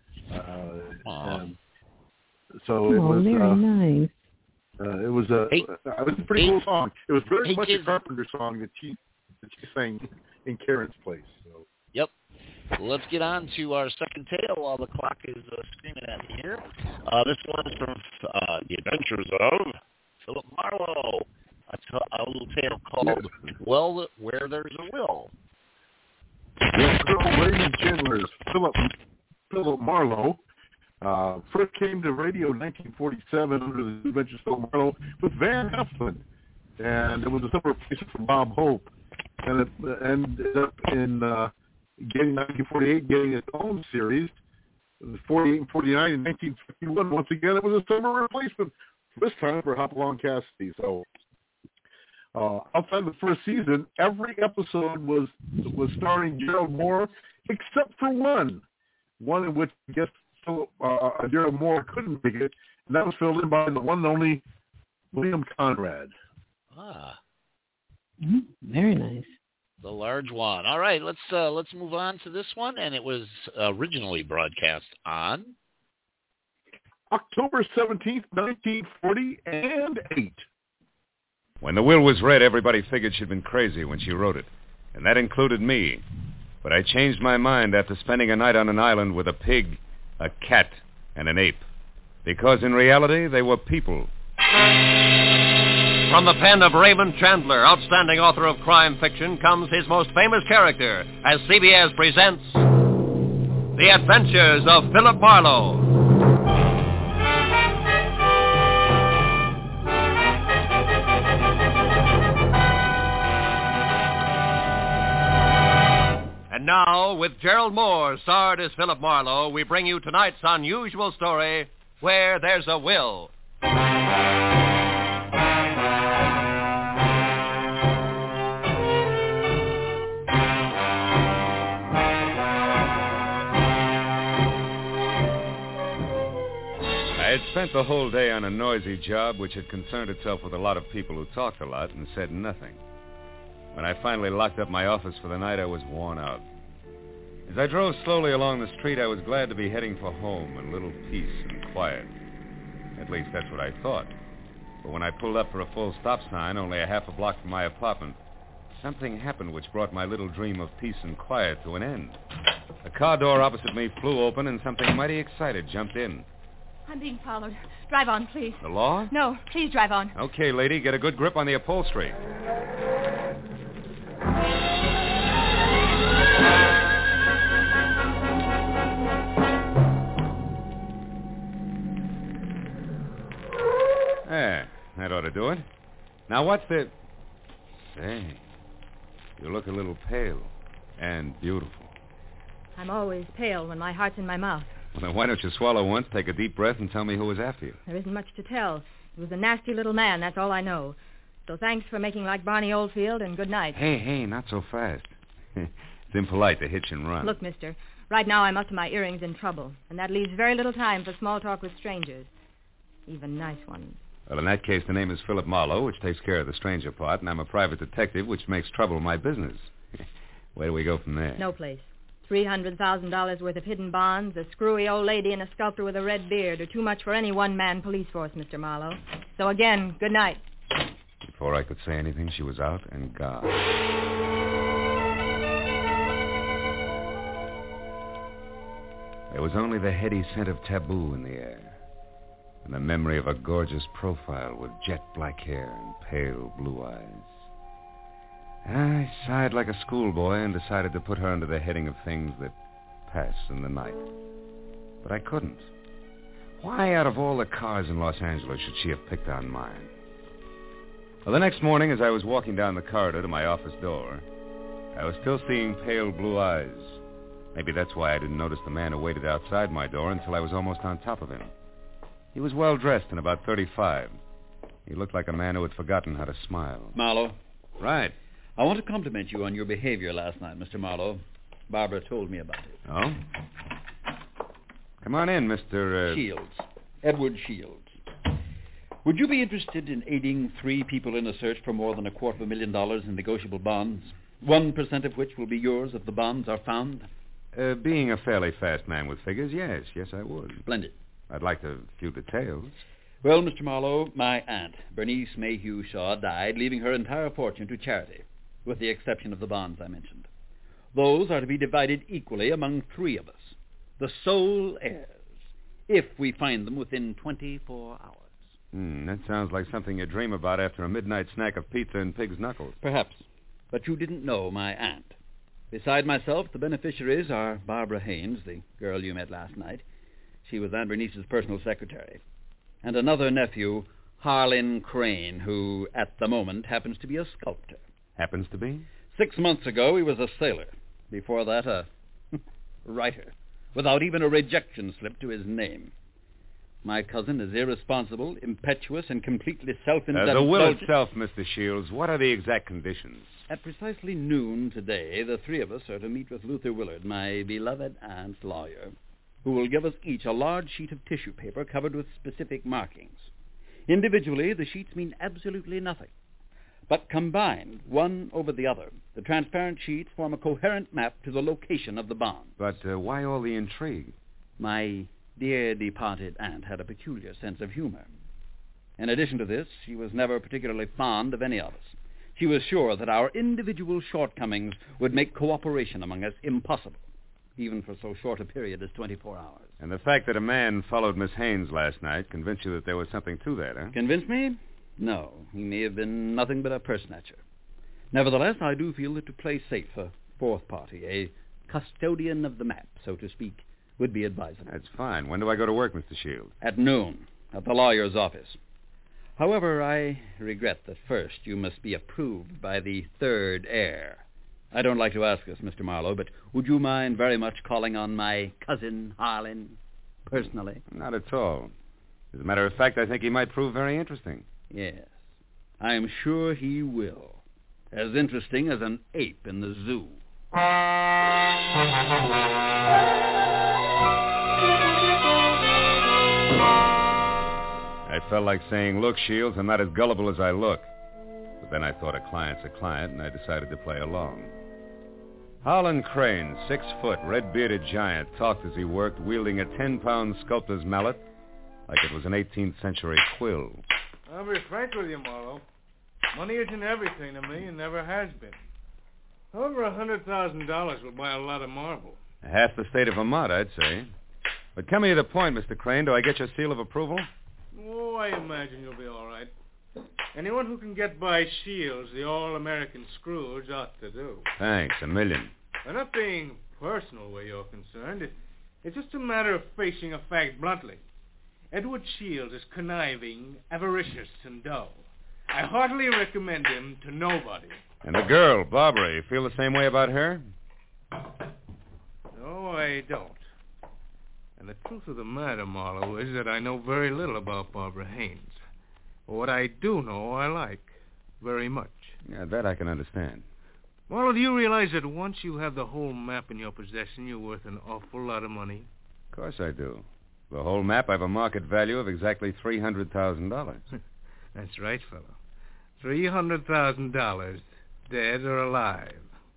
So it was very nice. It was a pretty cool song. It was very much a Carpenter song that she sang in Karen's place. So. Yep. Let's get on to our second tale while the clock is screaming at me here. This one is from The Adventures of Philip Marlowe, a little tale called Well, Where There's a Will. Well, William Chandler's Philip Marlowe First came to radio in 1947 under the Adventures of Philip Marlowe with Van Heflin, and it was a summer replacement for Bob Hope, and it ended up in getting 1948, getting its own series. It was 48 and 49 in 1951. Once again, it was a summer replacement, this time for Hopalong Cassidy. So outside the first season, every episode was starring Gerald Moore, except for one in which guest Gerald Moore couldn't make it, and that was filled in by the one and only William Conrad. Very nice. The large one. All right, let's move on to this one, and it was originally broadcast on October 17th, 1948. When the will was read, everybody figured she'd been crazy when she wrote it, and that included me. But I changed my mind after spending a night on an island with a pig, a cat, and an ape. Because in reality, they were people. From the pen of Raymond Chandler, outstanding author of crime fiction, comes his most famous character as CBS presents The Adventures of Philip Marlowe. And now, with Gerald Moore starred as Philip Marlowe, we bring you tonight's unusual story, Where There's a Will. I had spent the whole day on a noisy job which had concerned itself with a lot of people who talked a lot and said nothing. When I finally locked up my office for the night, I was worn out. As I drove slowly along the street, I was glad to be heading for home and a little peace and quiet. At least that's what I thought. But when I pulled up for a full stop sign, only a half a block from my apartment, something happened which brought my little dream of peace and quiet to an end. The car door opposite me flew open and something mighty excited jumped in. I'm being followed. Drive on, please. The law? No, please drive on. Okay, lady, get a good grip on the upholstery. There, that ought to do it. Now, what's the... Say, you look a little pale and beautiful. I'm always pale when my heart's in my mouth. Well, then why don't you swallow once, take a deep breath, and tell me who was after you? There isn't much to tell. He was a nasty little man, that's all I know. So thanks for making like Barney Oldfield, and good night. Hey, not so fast. It's impolite to hitch and run. Look, mister, right now I'm up to my earrings in trouble, and that leaves very little time for small talk with strangers. Even nice ones. Well, in that case, the name is Philip Marlowe, which takes care of the stranger part, and I'm a private detective, which makes trouble my business. Where do we go from there? No place. $300,000 worth of hidden bonds, a screwy old lady, and a sculptor with a red beard are too much for any one-man police force, Mr. Marlowe. So again, good night. Before I could say anything, she was out and gone. There was only the heady scent of taboo in the air, and the memory of a gorgeous profile with jet black hair and pale blue eyes. I sighed like a schoolboy and decided to put her under the heading of things that pass in the night. But I couldn't. Why, out of all the cars in Los Angeles, should she have picked on mine? Well, the next morning, as I was walking down the corridor to my office door, I was still seeing pale blue eyes. Maybe that's why I didn't notice the man who waited outside my door until I was almost on top of him. He was well-dressed and about 35. He looked like a man who had forgotten how to smile. Marlowe. Right. I want to compliment you on your behavior last night, Mr. Marlowe. Barbara told me about it. Oh? Come on in, Mr. Shields. Edward Shields. Would you be interested in aiding 3 people in a search for more than $250,000 in negotiable bonds? 1% of which will be yours if the bonds are found? Being a fairly fast man with figures, yes, I would. Splendid. I'd like a few details. Well, Mr. Marlowe, my aunt, Bernice Mayhew Shaw, died, leaving her entire fortune to charity, with the exception of the bonds I mentioned. Those are to be divided equally among 3 of us, the sole heirs, if we find them within 24 hours. That sounds like something you dream about after a midnight snack of pizza and pig's knuckles. Perhaps, but you didn't know my aunt. Beside myself, the beneficiaries are Barbara Haynes, the girl you met last night. She was Aunt Bernice's personal secretary. And another nephew, Harlan Crane, who, at the moment, happens to be a sculptor. Happens to be? 6 months ago, he was a sailor. Before that, a writer, without even a rejection slip to his name. My cousin is irresponsible, impetuous, and completely self-indulgent. The will itself, Mr. Shields, what are the exact conditions? At precisely noon today, the three of us are to meet with Luther Willard, my beloved aunt's lawyer, who will give us each a large sheet of tissue paper covered with specific markings. Individually, the sheets mean absolutely nothing. But combined, one over the other, the transparent sheets form a coherent map to the location of the bond. But why all the intrigue? My dear departed aunt had a peculiar sense of humor. In addition to this, she was never particularly fond of any of us. She was sure that our individual shortcomings would make cooperation among us impossible, even for so short a period as 24 hours. And the fact that a man followed Miss Haynes last night convinced you that there was something to that, huh? Convinced me? No. He may have been nothing but a purse-snatcher. Nevertheless, I do feel that to play safe, a fourth party, a custodian of the map, so to speak, would be advisable. That's fine. When do I go to work, Mr. Shields? At noon, at the lawyer's office. However, I regret that first you must be approved by the third heir. I don't like to ask this, Mr. Marlowe, but would you mind very much calling on my cousin Harlan personally? Not at all. As a matter of fact, I think he might prove very interesting. Yes, I'm sure he will. As interesting as an ape in the zoo. I felt like saying, look, Shields, I'm not as gullible as I look. But then I thought a client's a client, and I decided to play along. Harlan Crane, 6 foot, red-bearded giant, talked as he worked, wielding a 10-pound sculptor's mallet like it was an 18th century quill. I'll be frank with you, Marlowe. Money isn't everything to me and never has been. Over $100,000 will buy a lot of marble. Half the state of Vermont, I'd say. But coming to the point, Mr. Crane, do I get your seal of approval? Oh, I imagine you'll be all right. Anyone who can get by Shields, the all-American Scrooge, ought to do. Thanks, a million. I'm not being personal where you're concerned. It's just a matter of facing a fact bluntly. Edward Shields is conniving, avaricious, and dull. I heartily recommend him to nobody. And the girl, Barbara, you feel the same way about her? No, I don't. And the truth of the matter, Marlowe, is that I know very little about Barbara Haynes. What I do know, I like very much. Yeah, that I can understand. Marlowe, do you realize that once you have the whole map in your possession, you're worth an awful lot of money? Of course I do. The whole map, I have a market value of exactly $300,000. That's right, fellow. $300,000, dead or alive.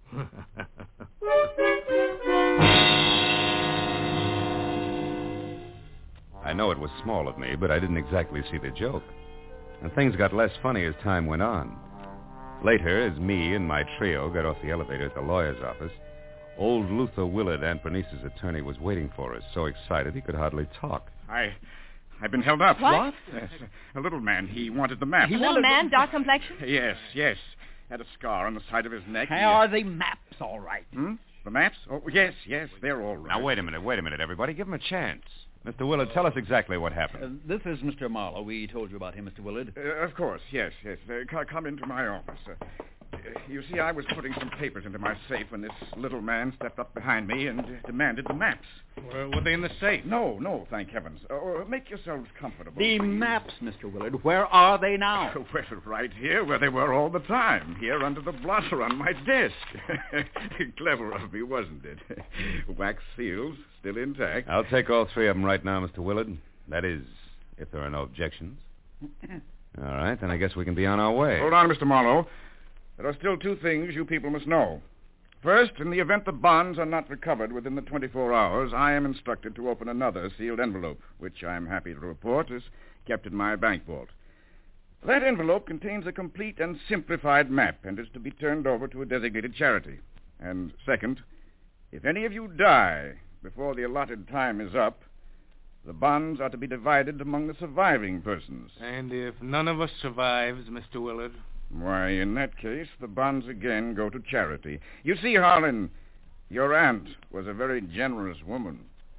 I know it was small of me, but I didn't exactly see the joke. And things got less funny as time went on. Later, as me and my trio got off the elevator at the lawyer's office, old Luther Willard, Aunt Bernice's attorney, was waiting for us, so excited he could hardly talk. I've been held up. What? Yes, a little man. He wanted the map. A little man, dark complexion? Yes. Had a scar on the side of his neck. Are the maps all right? The maps? Oh, yes, they're all right. Now, wait a minute, everybody. Give him a chance. Mr. Willard, tell us exactly what happened. This is Mr. Marlowe. We told you about him, Mr. Willard. Of course, yes. Come into my office. You see, I was putting some papers into my safe when this little man stepped up behind me and demanded the maps. Were they in the safe? No, thank heavens. Make yourselves comfortable. The maps, Mr. Willard, where are they now? Well, right here, where they were all the time. Here under the blotter on my desk. Clever of me, wasn't it? Wax seals, still intact. I'll take all 3 of them right now, Mr. Willard. That is, if there are no objections. All right, then I guess we can be on our way. Hold on, Mr. Marlowe. There are still 2 things you people must know. First, in the event the bonds are not recovered within the 24 hours, I am instructed to open another sealed envelope, which I'm happy to report is kept in my bank vault. That envelope contains a complete and simplified map and is to be turned over to a designated charity. And second, if any of you die before the allotted time is up, the bonds are to be divided among the surviving persons. And if none of us survives, Mr. Willard? Why, in that case, the bonds again go to charity. You see, Harlan, your aunt was a very generous woman.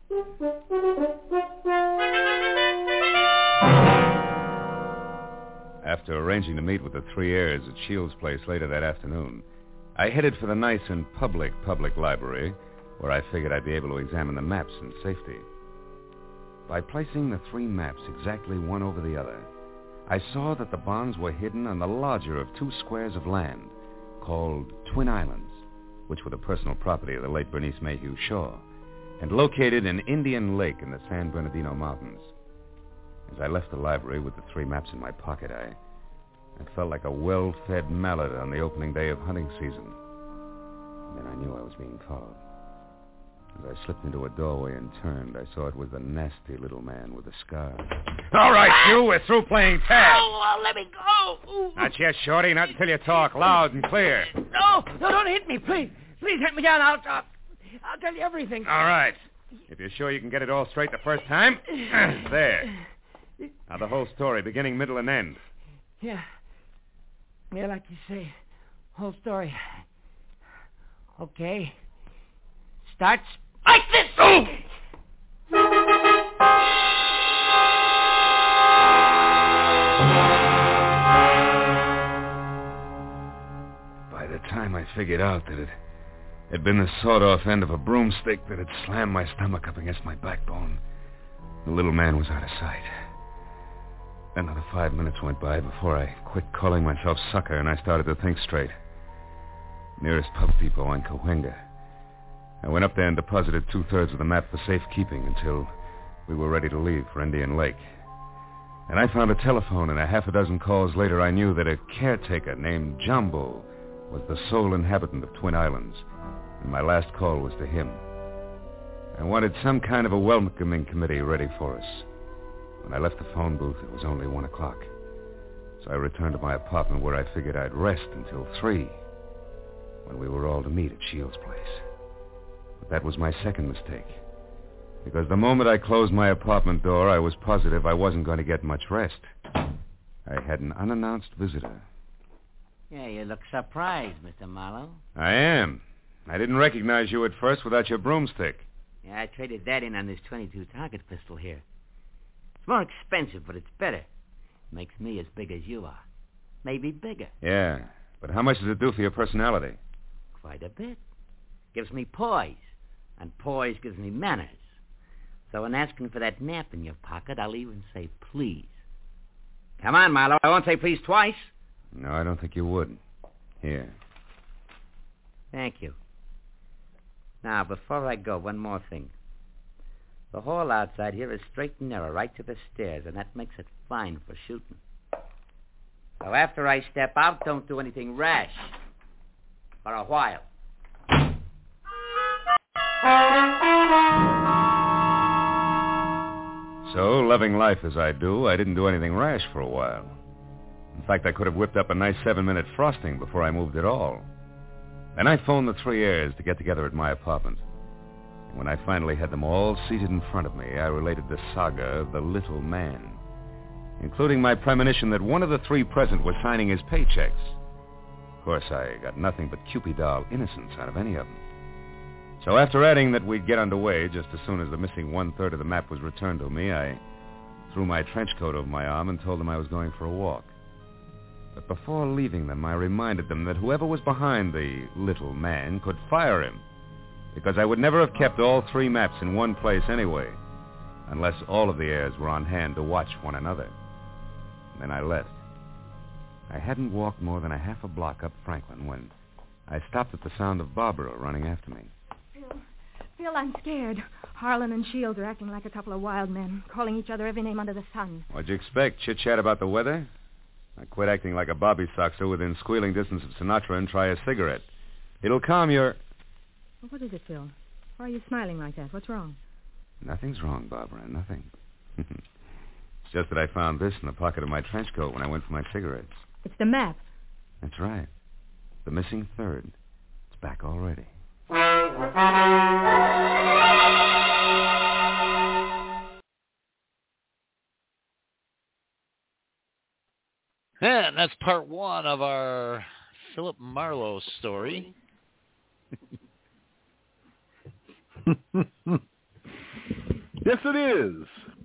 After arranging to meet with the three heirs at Shields' place later that afternoon, I headed for the nice and public library, where I figured I'd be able to examine the maps in safety. By placing the three maps exactly one over the other, I saw that the bonds were hidden on the larger of two squares of land called Twin Islands, which were the personal property of the late Bernice Mayhew Shaw, and located in Indian Lake in the San Bernardino Mountains. As I left the library with the three maps in my pocket, I felt like a well-fed mallard on the opening day of hunting season. And then I knew I was being followed. As I slipped into a doorway and turned, I saw it was the nasty little man with the scar. All right, you, we're through playing tag. Oh, let me go. Not yet, Shorty, not until you talk loud and clear. No, don't hit me, please. Please hit me down. I'll tell you everything. All right. If you're sure you can get it all straight the first time, there. Now the whole story, beginning, middle, and end. Yeah, like you say, whole story. Okay. Starts like this. Oh! By the time I figured out that it had been the sawed-off end of a broomstick that had slammed my stomach up against my backbone, the little man was out of sight. Another 5 minutes went by before I quit calling myself sucker and I started to think straight. Nearest pub depot in Cahuenga. I went up there and deposited 2/3 of the map for safekeeping until we were ready to leave for Indian Lake. And I found a telephone, and a half a dozen calls later I knew that a caretaker named Jumbo was the sole inhabitant of Twin Islands, and my last call was to him. I wanted some kind of a welcoming committee ready for us. When I left the phone booth, it was only 1 o'clock. So I returned to my apartment where I figured I'd rest until 3, when we were all to meet at Shields' place. But that was my second mistake, because the moment I closed my apartment door, I was positive I wasn't going to get much rest. I had an unannounced visitor. Yeah, you look surprised, Mr. Marlowe. I am. I didn't recognize you at first without your broomstick. Yeah, I traded that in on this .22 target pistol here. It's more expensive, but it's better. Makes me as big as you are. Maybe bigger. Yeah, but how much does it do for your personality? Quite a bit. Gives me poise, and poise gives me manners. So in asking for that map in your pocket, I'll even say please. Come on, Marlowe. I won't say please twice. No, I don't think you would. Here. Thank you. Now, before I go, one more thing. The hall outside here is straight and narrow, right to the stairs, and that makes it fine for shooting. So after I step out, don't do anything rash. For a while. So, loving life as I do, I didn't do anything rash for a while. In fact, I could have whipped up a nice 7-minute frosting before I moved at all. Then I phoned the three heirs to get together at my apartment. And when I finally had them all seated in front of me, I related the saga of the little man, including my premonition that one of the three present was signing his paychecks. Of course, I got nothing but Cupid doll innocence out of any of them. So after adding that we'd get underway just as soon as the missing 1/3 of the map was returned to me, I threw my trench coat over my arm and told them I was going for a walk. But before leaving them, I reminded them that whoever was behind the little man could fire him, because I would never have kept all three maps in one place anyway, unless all of the heirs were on hand to watch one another. And then I left. I hadn't walked more than a half a block up Franklin when I stopped at the sound of Barbara running after me. Phil, I'm scared. Harlan and Shields are acting like a couple of wild men, calling each other every name under the sun. What'd you expect? Chit-chat about the weather? I quit acting like a bobby soxer within squealing distance of Sinatra and try a cigarette. It'll calm your... Well, what is it, Phil? Why are you smiling like that? What's wrong? Nothing's wrong, Barbara. Nothing. It's just that I found this in the pocket of my trench coat when I went for my cigarettes. It's the map. That's right. The missing third. It's back already. And that's part one of our Philip Marlowe story. Yes, it is.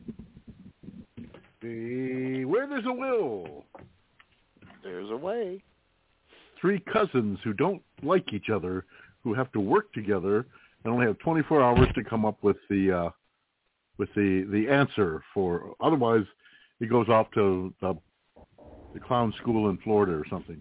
Where there's a will, there's a way. 3 cousins who don't like each other, who have to work together, and only have 24 hours to come up with the answer for. Otherwise, it goes off to the clown school in Florida or something.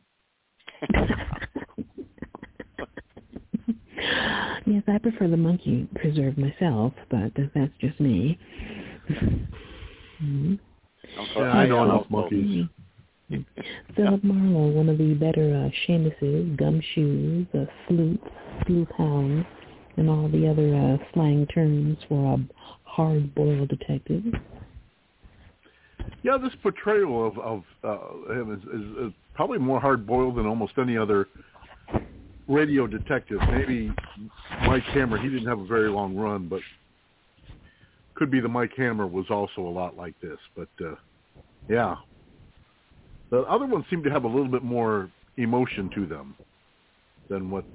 Yes, I prefer the monkey preserve myself, but that's just me. Mm-hmm. I know enough monkeys. Philip Marlowe, one of the better Seamuses, gumshoes, sleuth hounds, and all the other slang terms for a hard-boiled detective. Yeah, this portrayal of him is probably more hard-boiled than almost any other radio detective. Maybe Mike Hammer, he didn't have a very long run, but could be the Mike Hammer was also a lot like this. But, yeah. The other ones seem to have a little bit more emotion to them than what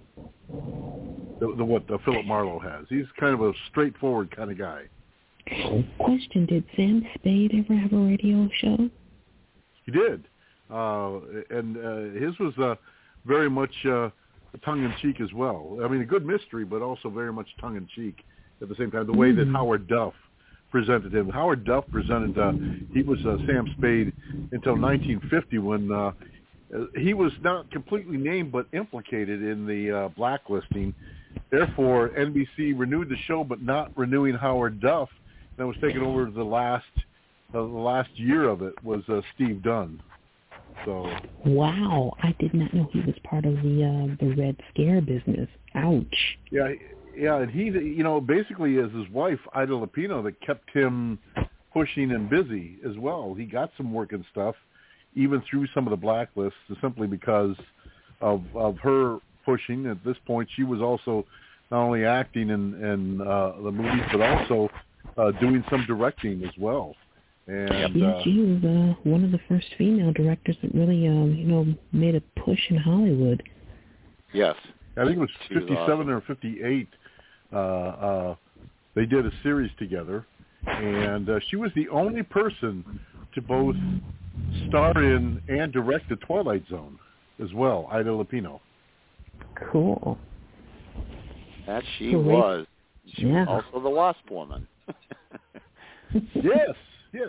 Philip Marlowe has. He's kind of a straightforward kind of guy. Question, did Sam Spade ever have a radio show? He did. And his was very much tongue-in-cheek as well. I mean, a good mystery, but also very much tongue-in-cheek at the same time. The way that Howard Duff presented him. Howard Duff presented, he was Sam Spade until 1950 when he was not completely named but implicated in the blacklisting. Therefore, NBC renewed the show but not renewing Howard Duff. That was taken over the last year of it was Steve Dunn. So. Wow, I did not know he was part of the Red Scare business. Ouch. Yeah, and he, basically is his wife, Ida Lupino, that kept him pushing and busy as well. He got some work and stuff, even through some of the blacklists, simply because of her pushing. At this point, she was also not only acting in the movies, but also doing some directing as well. And yeah, she was one of the first female directors that really, made a push in Hollywood. Yes. I think it was 57 or 58. They did a series together, and she was the only person to both star in and direct The Twilight Zone as well, Ida Lupino. Cool. That she was. She was also the Wasp Woman. Yes.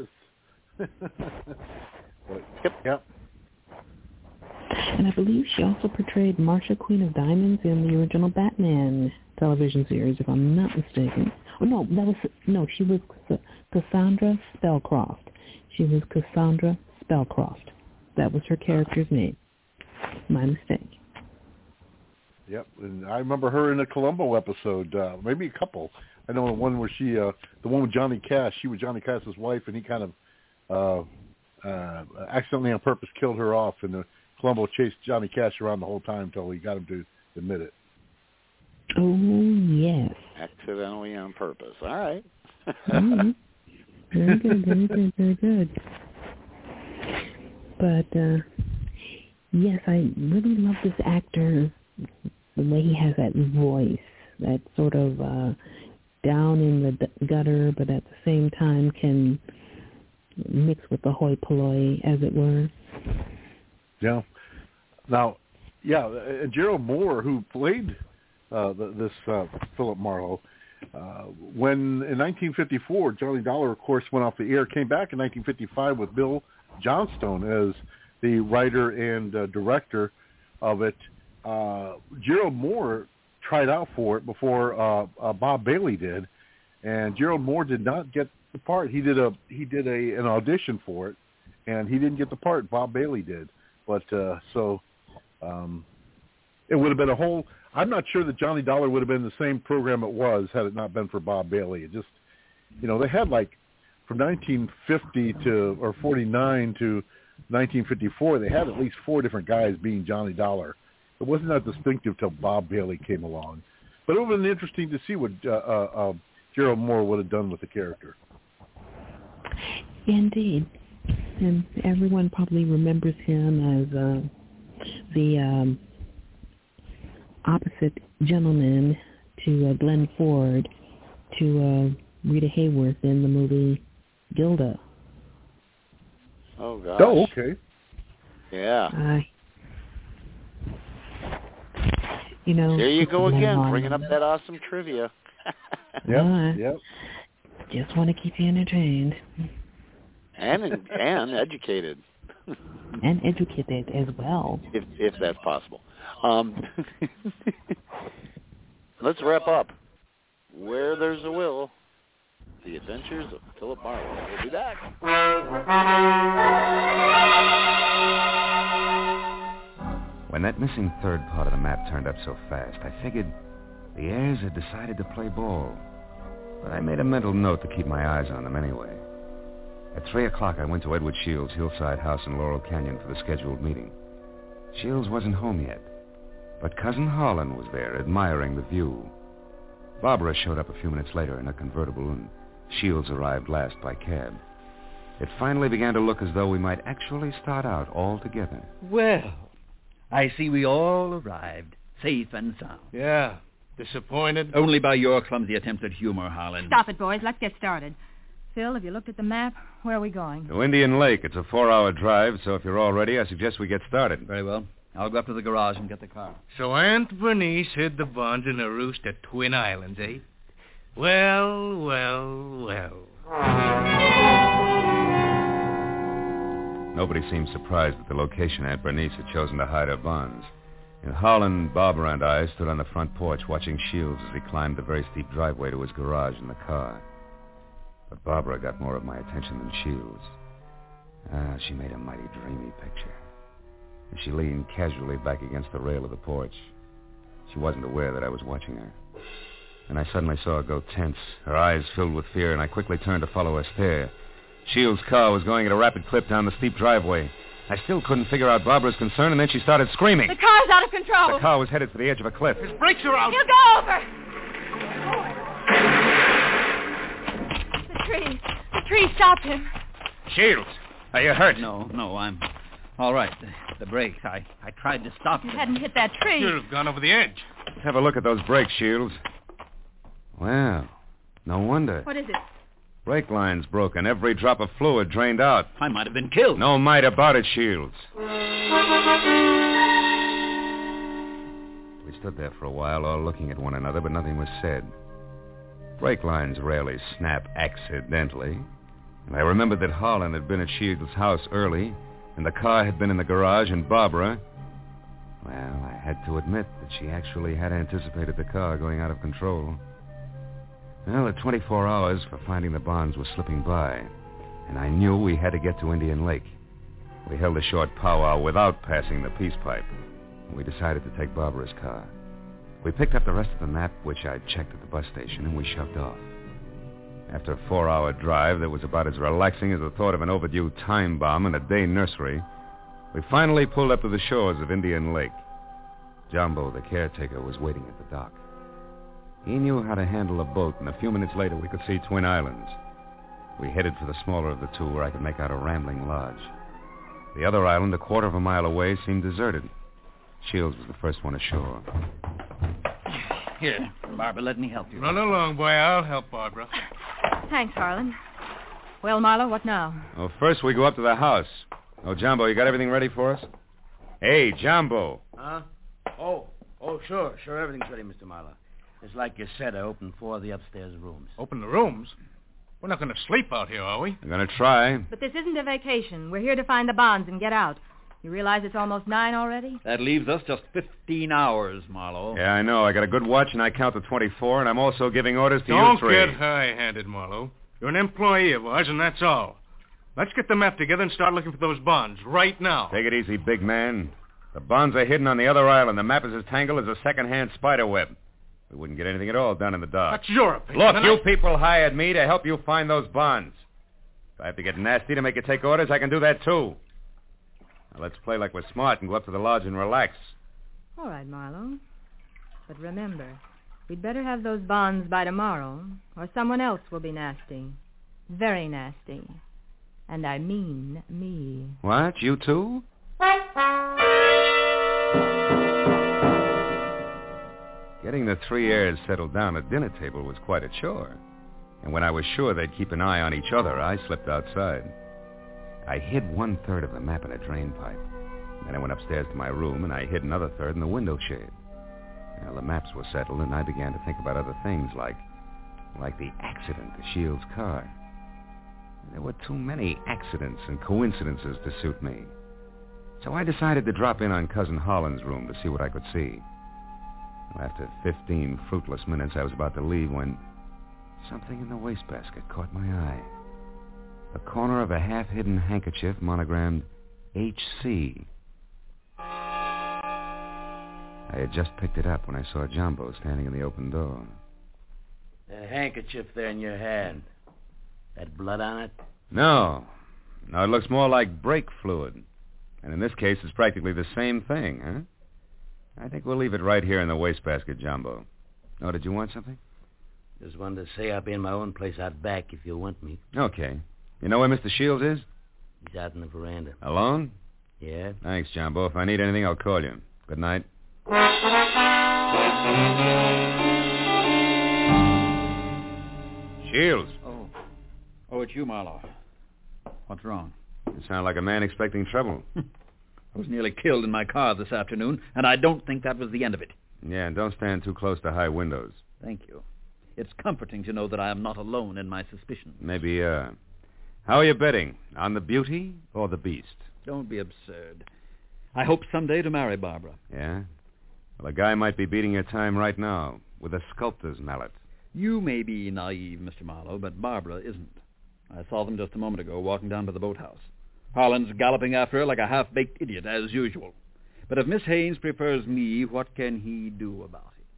Yep. And I believe she also portrayed Marcia, Queen of Diamonds, in the original Batman television series, if I'm not mistaken. Oh, she was Cassandra Spellcroft. She was Cassandra Spellcroft. That was her character's name. My mistake. Yep, and I remember her in a Columbo episode, maybe a couple. I know one where she, the one with Johnny Cash, she was Johnny Cash's wife, and he kind of accidentally on purpose killed her off, and Columbo chased Johnny Cash around the whole time until he got him to admit it. Oh, yes. Accidentally on purpose. All right. Mm-hmm. Very good. But, yes, I really love this actor, the way he has that voice, that sort of down in the gutter, but at the same time can mix with the hoi polloi, as it were. Yeah. Now, and Gerald Moore, who played this Philip Marlowe, when in 1954, Johnny Dollar, of course, went off the air, came back in 1955 with Bill Johnstone as the writer and director of it. Gerald Moore tried out for it before Bob Bailey did, and Gerald Moore did not get the part. He did an audition for it, and he didn't get the part. Bob Bailey did, but it would have been a whole. I'm not sure that Johnny Dollar would have been the same program it was had it not been for Bob Bailey. It just, they had like from 1950 or 49 to 1954, they had at least 4 different guys being Johnny Dollar. It wasn't that distinctive till Bob Bailey came along. But it would have been interesting to see what Gerald Moore would have done with the character. Indeed. And everyone probably remembers him as the opposite gentleman to Glenn Ford, to Rita Hayworth in the movie Gilda. Oh, gosh. Oh, okay. Yeah. There you go again, bringing up that awesome trivia. Yep. Just want to keep you entertained. And educated. And educated as well. If that's possible. Let's wrap up. Where there's a will, the adventures of Philip Marlowe. We'll be back. When that missing third part of the map turned up so fast, I figured the heirs had decided to play ball. But I made a mental note to keep my eyes on them anyway. At 3 o'clock, I went to Edward Shields' hillside house in Laurel Canyon for the scheduled meeting. Shields wasn't home yet, but Cousin Harlan was there, admiring the view. Barbara showed up a few minutes later in a convertible, and Shields arrived last by cab. It finally began to look as though we might actually start out all together. Well, I see we all arrived, safe and sound. Yeah. Disappointed? Only by your clumsy attempt at humor, Harlan. Stop it, boys. Let's get started. Phil, have you looked at the map? Where are we going? To Indian Lake. It's a 4-hour drive, so if you're all ready, I suggest we get started. Very well. I'll go up to the garage and get the car. So Aunt Bernice hid the bonds in a roost at Twin Islands, eh? Well. Nobody seemed surprised at the location Aunt Bernice had chosen to hide her bonds. And Harlan, Barbara, and I stood on the front porch watching Shields as he climbed the very steep driveway to his garage in the car. But Barbara got more of my attention than Shields. She made a mighty dreamy picture. And she leaned casually back against the rail of the porch. She wasn't aware that I was watching her. And I suddenly saw her go tense, her eyes filled with fear, and I quickly turned to follow her stare. Shields' car was going at a rapid clip down the steep driveway. I still couldn't figure out Barbara's concern, and then she started screaming. The car's out of control. The car was headed for the edge of a cliff. His brakes are out. He'll go over. The tree stopped him. Shields, are you hurt? No, I'm all right. The brakes, I tried to stop You them. hadn't hit that tree. Should have gone over the edge. Let's have a look at those brakes, Shields. Well, no wonder. What is it? Brake line's broken. Every drop of fluid drained out. I might have been killed. No might about it, Shields. We stood there for a while, all looking at one another, but nothing was said. Brake lines rarely snap accidentally. And I remembered that Harlan had been at Shields' house early, and the car had been in the garage, and Barbara... Well, I had to admit that she actually had anticipated the car going out of control. Well, the 24 hours for finding the bonds was slipping by, and I knew we had to get to Indian Lake. We held a short powwow without passing the peace pipe, and we decided to take Barbara's car. We picked up the rest of the map, which I'd checked at the bus station, and we shoved off. After a 4-hour drive that was about as relaxing as the thought of an overdue time bomb in a day nursery, we finally pulled up to the shores of Indian Lake. Jumbo, the caretaker, was waiting at the dock. He knew how to handle a boat, and a few minutes later we could see Twin Islands. We headed for the smaller of the two, where I could make out a rambling lodge. The other island, a quarter of a mile away, seemed deserted. Shields was the first one ashore. Here, Barbara, let me help you. Run along, boy. I'll help Barbara. Thanks, Harlan. Well, Marlowe, what now? Well, first we go up to the house. Oh, Jumbo, you got everything ready for us? Hey, Jumbo. Huh? Oh, sure, everything's ready, Mr. Marlowe. It's like you said, I opened 4 of the upstairs rooms. Open the rooms? We're not going to sleep out here, are we? I'm going to try. But this isn't a vacation. We're here to find the bonds and get out. You realize it's almost 9 already? That leaves us just 15 hours, Marlowe. Yeah, I know. I got a good watch, and I count to 24, and I'm also giving orders to Don't you 3. get high-handed, Marlowe. You're an employee of ours, and that's all. Let's get the map together and start looking for those bonds right now. Take it easy, big man. The bonds are hidden on the other island. The map is as tangled as a second-hand spider web. We wouldn't get anything at all done in the dark. That's your opinion. Look, you people hired me to help you find those bonds. If I have to get nasty to make you take orders, I can do that, too. Now, let's play like we're smart and go up to the lodge and relax. All right, Marlowe. But remember, we'd better have those bonds by tomorrow, or someone else will be nasty. Very nasty. And I mean me. What? You too? Getting the 3 heirs settled down at dinner table was quite a chore. And when I was sure they'd keep an eye on each other, I slipped outside. I hid 1/3 of the map in a drain pipe. Then I went upstairs to my room, and I hid another third in the window shade. Well, the maps were settled, and I began to think about other things, like the accident to Shields' car. There were too many accidents and coincidences to suit me. So I decided to drop in on Cousin Holland's room to see what I could see. Well, after 15 fruitless minutes, I was about to leave when something in the wastebasket caught my eye. The corner of a half-hidden handkerchief monogrammed H.C. I had just picked it up when I saw Jumbo standing in the open door. The handkerchief there in your hand. That blood on it? No, it looks more like brake fluid. And in this case, it's practically the same thing, huh? I think we'll leave it right here in the wastebasket, Jumbo. Oh, did you want something? Just wanted to say I'll be in my own place out back if you want me. Okay. You know where Mr. Shields is? He's out in the veranda. Alone? Yeah. Thanks, Jumbo. If I need anything, I'll call you. Good night. Shields. Oh, it's you, Marlowe. What's wrong? You sound like a man expecting trouble. I was nearly killed in my car this afternoon, and I don't think that was the end of it. Yeah, and don't stand too close to high windows. Thank you. It's comforting to know that I am not alone in my suspicions. Maybe, how are you betting? On the beauty or the beast? Don't be absurd. I hope someday to marry Barbara. Yeah? Well, a guy might be beating your time right now with a sculptor's mallet. You may be naive, Mr. Marlowe, but Barbara isn't. I saw them just a moment ago walking down to the boathouse. Harlan's galloping after her like a half-baked idiot, as usual. But if Miss Haynes prefers me, what can he do about it?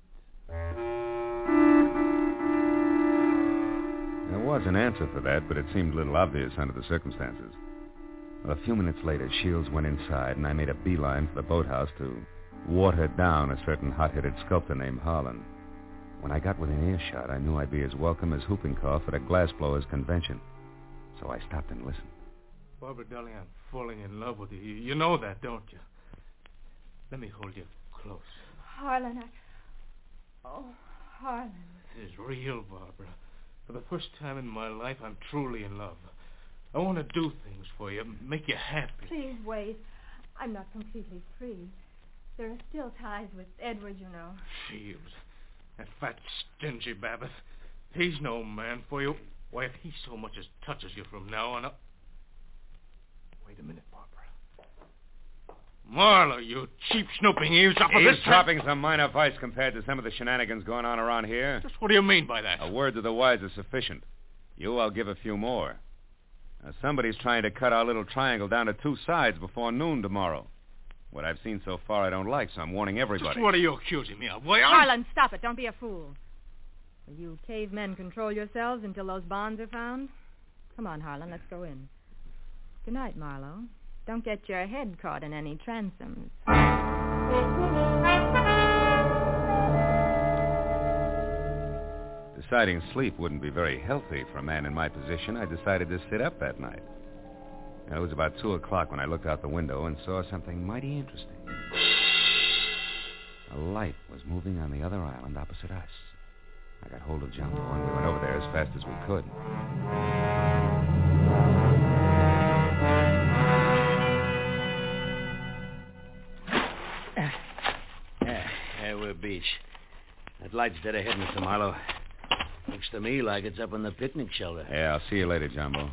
There was an answer for that, but it seemed a little obvious under the circumstances. Well, a few minutes later, Shields went inside, and I made a beeline for the boathouse to water down a certain hot-headed sculptor named Harlan. When I got within earshot, I knew I'd be as welcome as whooping cough at a glassblowers convention. So I stopped and listened. Barbara, darling, I'm falling in love with you. You know that, don't you? Let me hold you close. Harlan, Oh, Harlan. This is real, Barbara. For the first time in my life, I'm truly in love. I want to do things for you, make you happy. Please wait. I'm not completely free. There are still ties with Edward, you know. Shields. That fat, stingy Babbitt. He's no man for you. Why, if he so much as touches you from now on... Wait a minute, Barbara. Marlowe, you cheap snooping eavesdropper. He's dropping some minor vice compared to some of the shenanigans going on around here. Just what do you mean by that? A word to the wise is sufficient. I'll give a few more. Now, somebody's trying to cut our little triangle down to 2 sides before noon tomorrow. What I've seen so far I don't like, so I'm warning everybody. Just what are you accusing me of? Why, Harlan, stop it. Don't be a fool. Will you cavemen control yourselves until those bonds are found? Come on, Harlan, let's go in. Good night, Marlowe. Don't get your head caught in any transoms. Deciding sleep wouldn't be very healthy for a man in my position, I decided to sit up that night. It was about 2 o'clock when I looked out the window and saw something mighty interesting. A light was moving on the other island opposite us. I got hold of Jumbo, and we went over there as fast as we could. There we're beach. That light's dead ahead, Mr. Marlowe. Looks to me like it's up on the picnic shelter. Yeah, I'll see you later, Jumbo.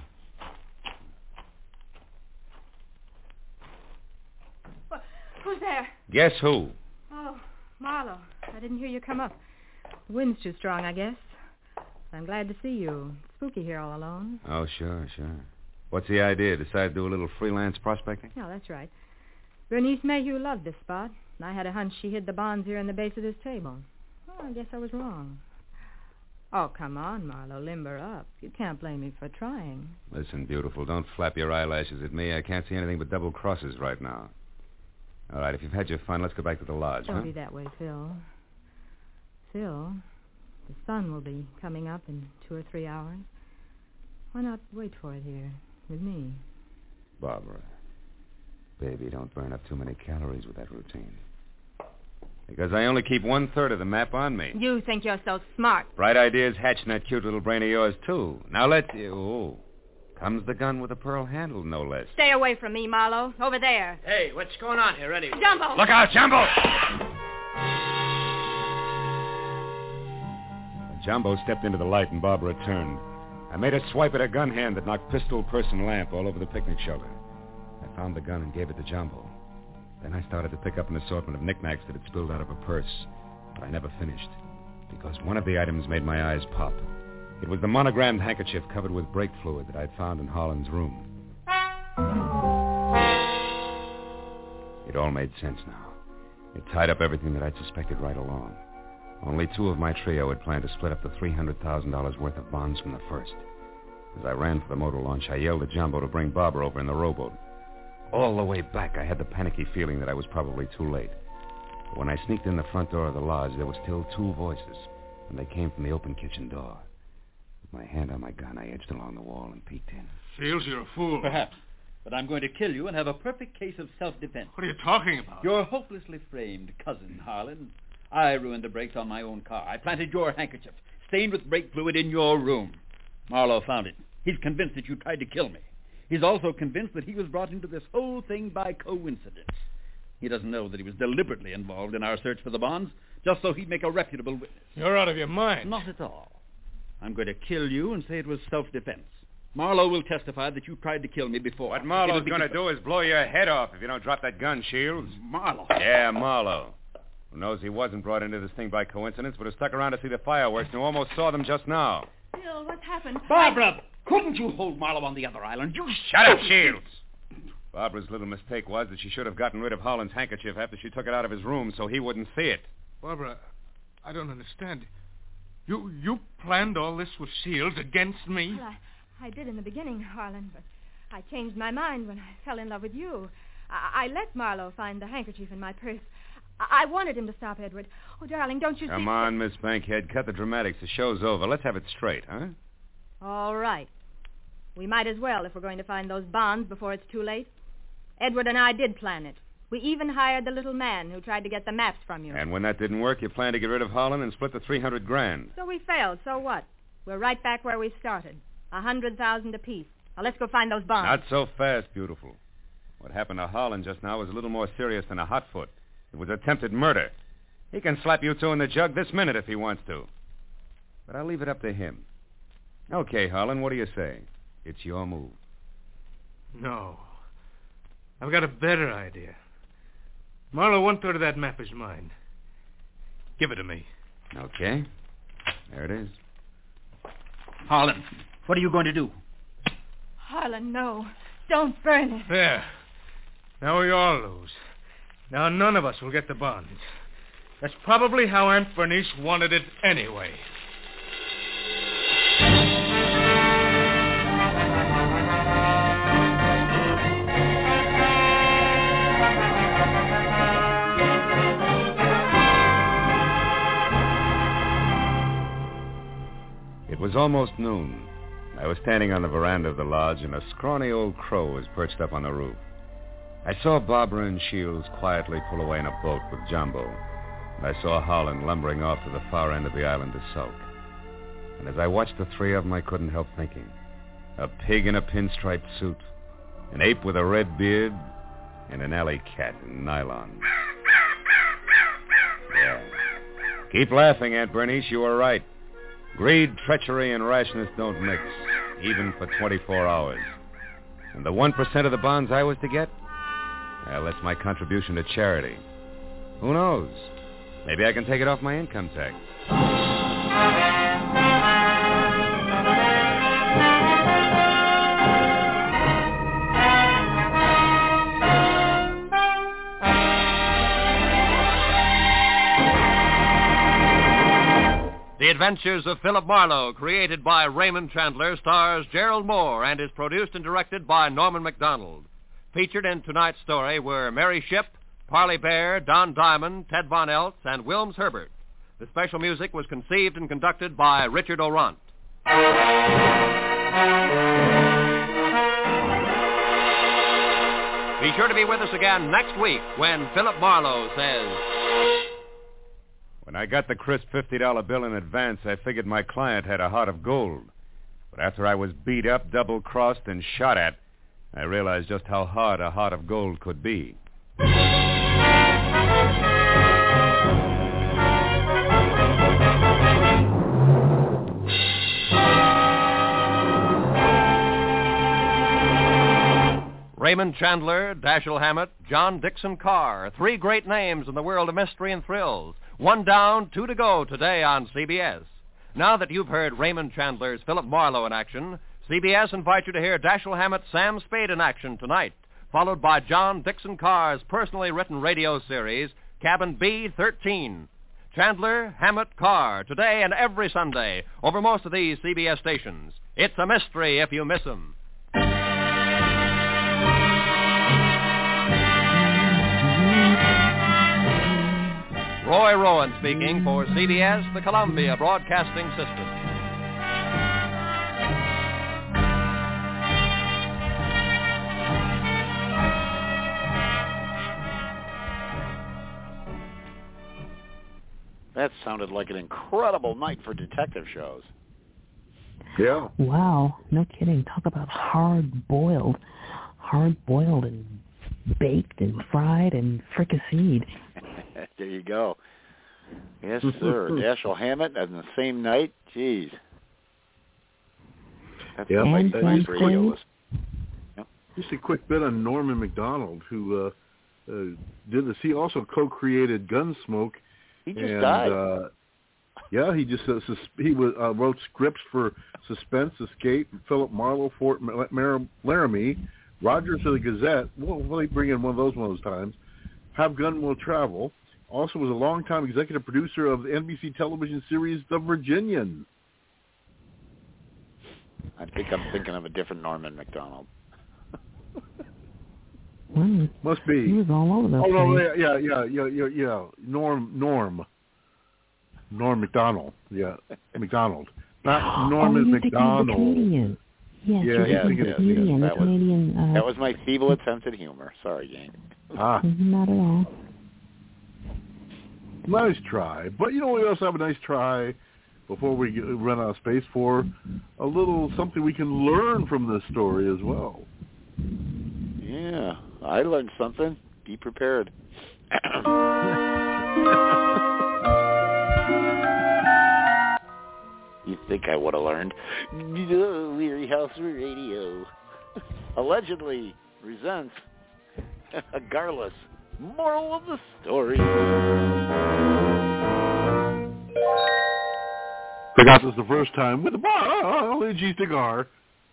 Who's there? Guess who? Oh, Marlowe. I didn't hear you come up. The wind's too strong, I guess. I'm glad to see you. It's spooky here all alone. Oh, sure. What's the idea? Decide to do a little freelance prospecting? Yeah, that's right. Bernice Mayhew loved this spot, and I had a hunch she hid the bonds here in the base of this table. Oh, I guess I was wrong. Oh, come on, Marlowe, limber up. You can't blame me for trying. Listen, beautiful, don't flap your eyelashes at me. I can't see anything but double crosses right now. All right, if you've had your fun, let's go back to the lodge, Don't be that way, Phil. Phil, the sun will be coming up in 2 or 3 hours. Why not wait for it here with me? Barbara, baby, don't burn up too many calories with that routine. Because I only keep 1/3 of the map on me. You think you're so smart. Bright ideas hatch in that cute little brain of yours, too. Now let's... Oh, comes the gun with a pearl handle, no less. Stay away from me, Marlowe. Over there. Hey, what's going on here, anyway? Jumbo! Look out, Jumbo! Jumbo stepped into the light and Barbara turned. I made a swipe at her gun hand that knocked pistol, purse, and lamp all over the picnic shelter. I found the gun and gave it to Jumbo. Then I started to pick up an assortment of knickknacks that had spilled out of her purse. But I never finished, because one of the items made my eyes pop. It was the monogrammed handkerchief covered with brake fluid that I'd found in Holland's room. It all made sense now. It tied up everything that I'd suspected right along. Only 2 of my trio had planned to split up the $300,000 worth of bonds from the first. As I ran for the motor launch, I yelled at Jumbo to bring Barbara over in the rowboat. All the way back, I had the panicky feeling that I was probably too late. But when I sneaked in the front door of the lodge, there were still 2 voices, and they came from the open kitchen door. With my hand on my gun, I edged along the wall and peeked in. Shields, you're a fool. Perhaps. But I'm going to kill you and have a perfect case of self-defense. What are you talking about? Your hopelessly framed cousin, Harlan. I ruined the brakes on my own car. I planted your handkerchief, stained with brake fluid, in your room. Marlowe found it. He's convinced that you tried to kill me. He's also convinced that he was brought into this whole thing by coincidence. He doesn't know that he was deliberately involved in our search for the bonds, just so he'd make a reputable witness. You're out of your mind. Not at all. I'm going to kill you and say it was self-defense. Marlowe will testify that you tried to kill me before. What Marlowe's going to do is blow your head off if you don't drop that gun, Shields. Marlowe? Yeah, Marlowe. Who knows he wasn't brought into this thing by coincidence, but has stuck around to see the fireworks and who almost saw them just now. Bill, what's happened? Barbara, couldn't you hold Marlowe on the other island? You Shut up, Shields! Barbara's little mistake was that she should have gotten rid of Holland's handkerchief after she took it out of his room so he wouldn't see it. Barbara, I don't understand. You planned all this with Shields against me? Well, I did in the beginning, Harlan, but I changed my mind when I fell in love with you. I let Marlowe find the handkerchief in my purse. I wanted him to stop Edward. Oh, darling, don't you see... Come on, Miss Bankhead. Cut the dramatics. The show's over. Let's have it straight, huh? All right. We might as well if we're going to find those bonds before it's too late. Edward and I did plan it. We even hired the little man who tried to get the maps from you. And when that didn't work, you planned to get rid of Holland and split the $300,000. So we failed. So what? We're right back where we started. $100,000 apiece. Now let's go find those bonds. Not so fast, beautiful. What happened to Holland just now was a little more serious than a hot foot. It was attempted murder. He can slap you 2 in the jug this minute if he wants to. But I'll leave it up to him. Okay, Holland, what do you say? It's your move. No. I've got a better idea. Marlowe, 1/3 of that map is mine. Give it to me. Okay. There it is. Harlan, what are you going to do? Harlan, no. Don't burn it. There. Now we all lose. Now none of us will get the bonds. That's probably how Aunt Bernice wanted it anyway. It was almost noon. I was standing on the veranda of the lodge, and a scrawny old crow was perched up on the roof. I saw Barbara and Shields quietly pull away in a boat with Jumbo, and I saw Holland lumbering off to the far end of the island to sulk. And as I watched the 3 of them, I couldn't help thinking. A pig in a pinstriped suit, an ape with a red beard, and an alley cat in nylon. Yeah. Keep laughing, Aunt Bernice. You were right. Greed, treachery, and rashness don't mix, even for 24 hours. And the 1% of the bonds I was to get? Well, that's my contribution to charity. Who knows? Maybe I can take it off my income tax. The Adventures of Philip Marlowe, created by Raymond Chandler, stars Gerald Moore and is produced and directed by Norman MacDonald. Featured in tonight's story were Mary Shipp, Parley Bear, Don Diamond, Ted Von Eltz, and Wilms Herbert. The special music was conceived and conducted by Richard Orant. Be sure to be with us again next week when Philip Marlowe says, When I got the crisp $50 bill in advance, I figured my client had a heart of gold. But after I was beat up, double-crossed, and shot at, I realized just how hard a heart of gold could be. Raymond Chandler, Dashiell Hammett, John Dixon Carr. 3 great names in the world of mystery and thrills. 1 down, 2 to go today on CBS. Now that you've heard Raymond Chandler's Philip Marlowe in action, CBS invites you to hear Dashiell Hammett's Sam Spade in action tonight, followed by John Dixon Carr's personally written radio series, Cabin B-13. Chandler, Hammett, Carr, today and every Sunday, over most of these CBS stations. It's a mystery if you miss them. Roy Rowan speaking for CBS, the Columbia Broadcasting System. That sounded like an incredible night for detective shows. Yeah. Wow, no kidding. Talk about hard-boiled and baked and fried and fricasseed. There you go. Yes, sir. Dashiell Hammett on the same night. Jeez. That's nice radio. Yep. Just a quick bit on Norman Macdonald, who did this. He also co-created Gunsmoke. He just died. Yeah, he just wrote scripts for Suspense, Escape, Philip Marlowe, Fort Laramie, Rogers of the Gazette. Well, let me bring in one of those times. Have Gun Will Travel. Also was a longtime executive producer of the NBC television series The Virginian. I think I'm thinking of a different Norman Macdonald. Must be. He was all over those things. Yeah. Norm Macdonald. Yeah, Macdonald. Not Norman Macdonald. Canadian. Yes, that was my feeble attempt at humor. Sorry, gang. Not at all. Nice try. But, we also have a nice try before we run out of space for a little something we can learn from this story as well. Yeah, I learned something. Be prepared. You think I would have learned? Leary House Radio allegedly resents a garless. Moral of the story. Forgot this the first time with the G cigar.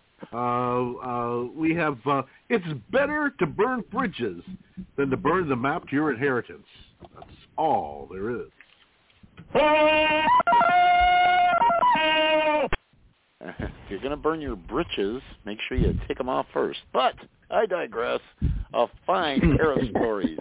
We have, it's better to burn bridges than to burn the map to your inheritance. That's all there is. If you're going to burn your britches, make sure you take them off first. But I digress. A fine pair of stories.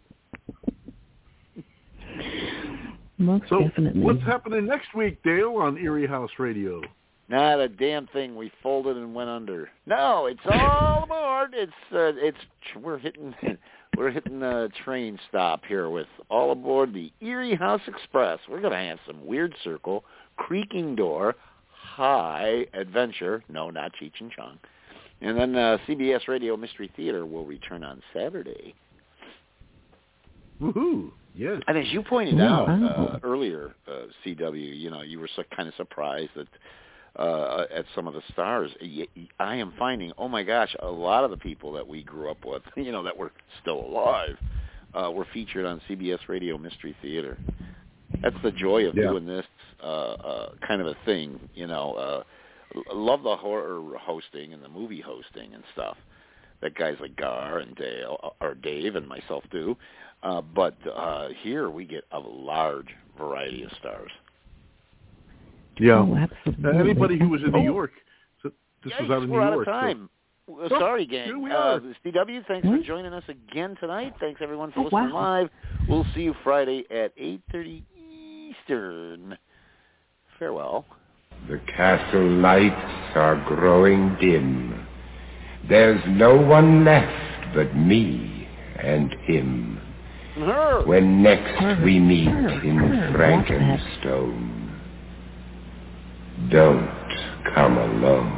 Most definitely. What's happening next week, Dale, on Erie House Radio? Not a damn thing. We folded and went under. No, it's all aboard. We're hitting the train stop here with all aboard the Erie House Express. We're going to have some weird circle, creaking door, high adventure. No, not Cheech and Chong. And then CBS Radio Mystery Theater will return on Saturday. Woohoo! Yes. And as you pointed out earlier, CW, you were kind of surprised that at some of the stars. I am finding, oh my gosh, a lot of the people that we grew up with, that were still alive, were featured on CBS Radio Mystery Theater. That's the joy of doing this kind of a thing, Love the horror hosting and the movie hosting and stuff that guys like Gar and Dale or Dave and myself do. But here we get a large variety of stars. Yeah. Oh, absolutely. Anybody who was in New York, this was out of New York. We're out of time. So. Sorry, gang. CW, thanks for joining us again tonight. Thanks, everyone, for listening live. We'll see you Friday at 8:30 Eastern. Farewell. The castle lights are growing dim. There's no one left but me and him. When next we meet in Frankenstone, don't come alone.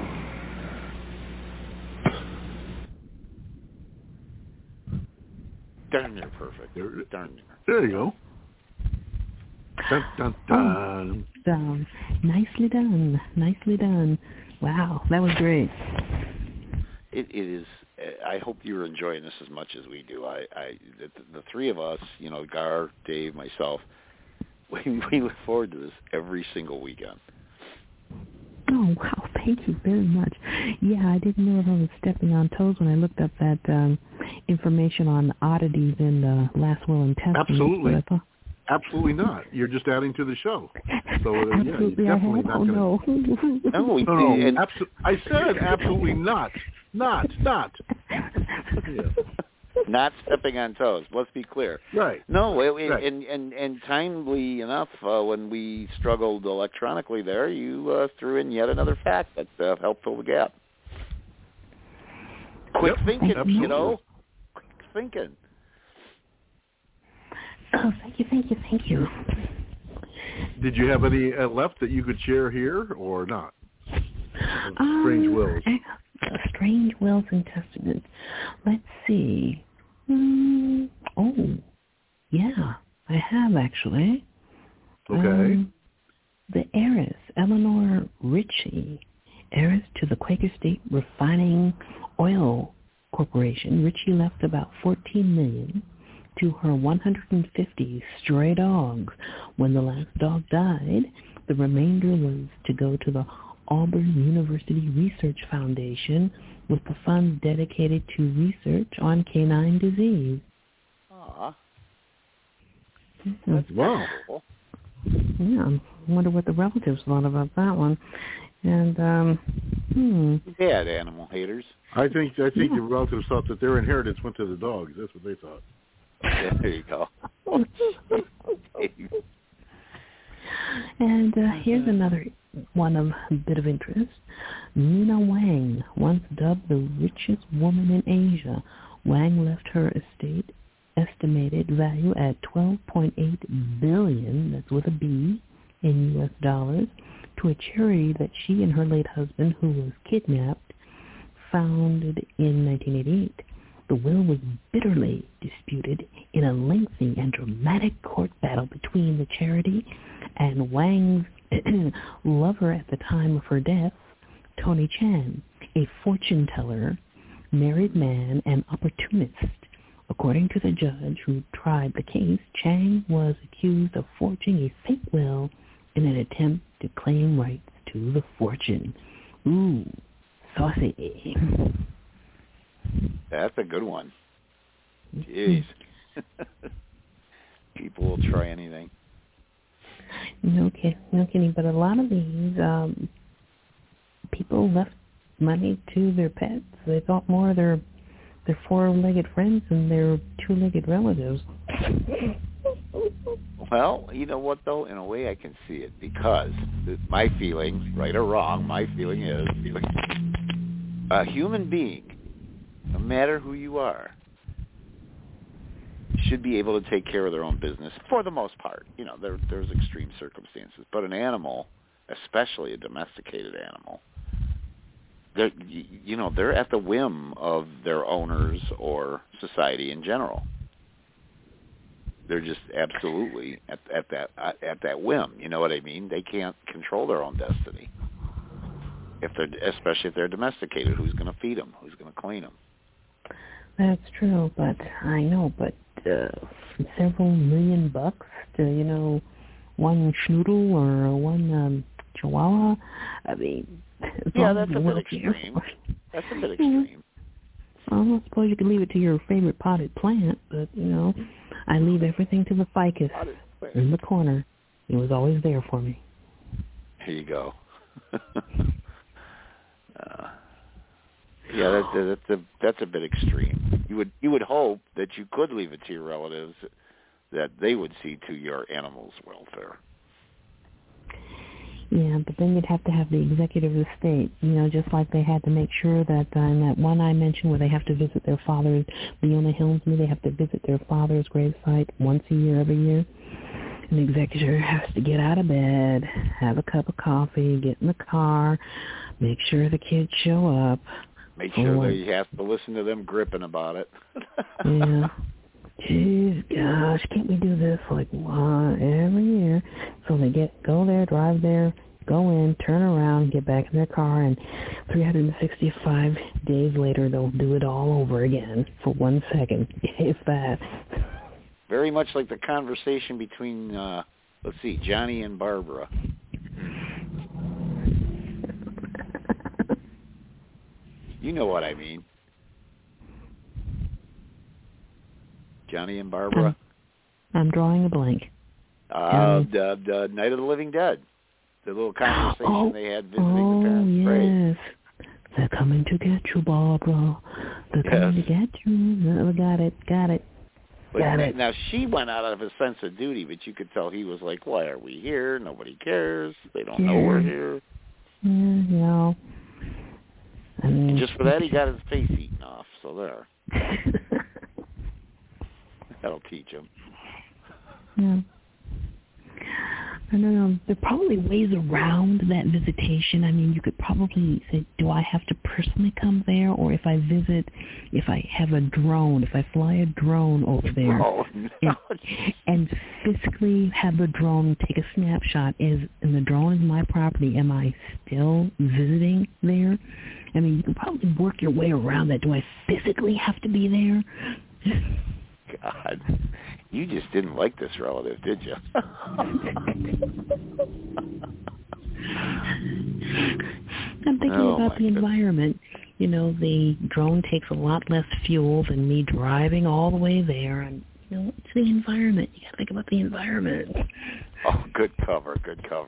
Darn near perfect. Darn near. There you go. Dun, dun, dun. Oh, nicely done. Nicely done. Wow, that was great. It is. I hope you're enjoying this as much as we do. The three of us, Gar, Dave, myself, we look forward to this every single weekend. Oh, wow, thank you very much. Yeah, I didn't know if I was stepping on toes when I looked up that information on oddities in the Last Will and Testament. Absolutely. Absolutely not. You're just adding to the show. So, absolutely, yeah, definitely not going to... No, I said absolutely not. Not. Yeah. Not stepping on toes. Let's be clear. Right. No, right. And timely enough, when we struggled electronically there, you threw in yet another fact that helped fill the gap. Quick thinking, absolutely. Quick thinking. Oh, thank you. Did you have any left that you could share here or not? Strange wills. Strange wills and testaments. Let's see. Oh, yeah, I have actually. Okay. The heiress, Eleanor Ritchie, heiress to the Quaker State Refining Oil Corporation. Ritchie left about $14 million to her 150 stray dogs. When the last dog died, the remainder was to go to the Auburn University Research Foundation with the funds dedicated to research on canine disease. Aww. That's cool. Yeah, I wonder what the relatives thought about that one. And, Bad animal haters. I think the relatives thought that their inheritance went to the dogs. That's what they thought. Yeah, there you go. And here's another one of a bit of interest. Nina Wang, once dubbed the richest woman in Asia. Wang left her estate estimated value at $12.8 billion, that's with a B, in U.S. dollars, to a charity that she and her late husband, who was kidnapped, founded in 1988. The will was bitterly disputed in a lengthy and dramatic court battle between the charity and Wang's lover at the time of her death, Tony Chan, a fortune teller, married man, and opportunist. According to the judge who tried the case, Chang was accused of forging a fake will in an attempt to claim rights to the fortune. Ooh, saucy. That's a good one. Jeez. People will try anything. No kidding. But a lot of these people left money to their pets. They thought more of their four-legged friends than their two-legged relatives. Well, you know what, though? In a way, I can see it because my feeling, right or wrong, my feeling is a human being, no matter who you are, should be able to take care of their own business for the most part. You know, there's extreme circumstances, but an animal, especially a domesticated animal, they're at the whim of their owners or society in general. They're just absolutely at that whim. You know what I mean? They can't control their own destiny. Especially if they're domesticated, who's going to feed them? Who's going to clean them? That's true, but several $million to one schnoodle or one chihuahua. I mean, yeah, that's a bit extreme. That's a bit extreme. Well, I suppose you could leave it to your favorite potted plant, but I leave everything to the ficus in the corner. It was always there for me. Here you go. Yeah, that's a bit extreme. You would hope that you could leave it to your relatives, that they would see to your animal's welfare. Yeah, but then you'd have to have the executive estate, just like they had to make sure that in that one I mentioned where they have to visit their father's, Leona Helmsley, they have to visit their father's gravesite once a year, every year. An executor has to get out of bed, have a cup of coffee, get in the car, make sure the kids show up. Make sure they have to listen to them gripping about it. Yeah. Jeez, gosh, can't we do this like every year? So they go there, drive there, go in, turn around, get back in their car, and 365 days later they'll do it all over again for 1 second, if that. Very much like the conversation between, Johnny and Barbara. You know what I mean. Johnny and Barbara. I'm drawing a blank. The Night of the Living Dead. The little conversation they had visiting the parents' grave. Yes. They're coming to get you, Barbara. They're coming to get you. Got it. Now, she went out of a sense of duty, but you could tell he was like, why are we here? Nobody cares. They don't know we're here. Yeah, And just for that, he got his face eaten off, so there. That'll teach him. Yeah. I don't know. There are probably ways around that visitation. I mean, you could probably say, do I have to personally come there? Or if I have a drone, if I fly a drone over there and physically have the drone take a snapshot, and the drone is my property, am I still visiting there? I mean, you can probably work your way around that. Do I physically have to be there? God, you just didn't like this relative, did you? I'm thinking about the environment. The drone takes a lot less fuel than me driving all the way there. And, it's the environment. You got to think about the environment. Oh, good cover.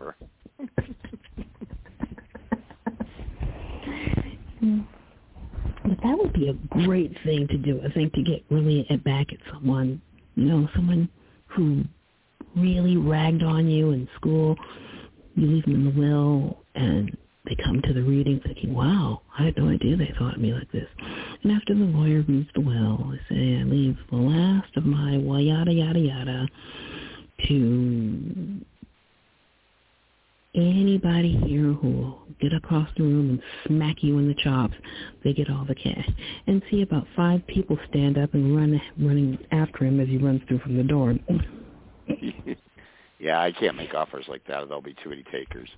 But that would be a great thing to do, I think, to get really back at someone, someone who really ragged on you in school. You leave them in the will, and they come to the reading thinking, wow, I had no idea they thought of me like this. And after the lawyer reads the will, they say, I leave the last of my yada, yada, yada to anybody here who will get across the room and smack you in the chops. They get all the cash. And see about 5 people stand up and running after him as he runs through from the door. Yeah, I can't make offers like that. There'll be too many takers.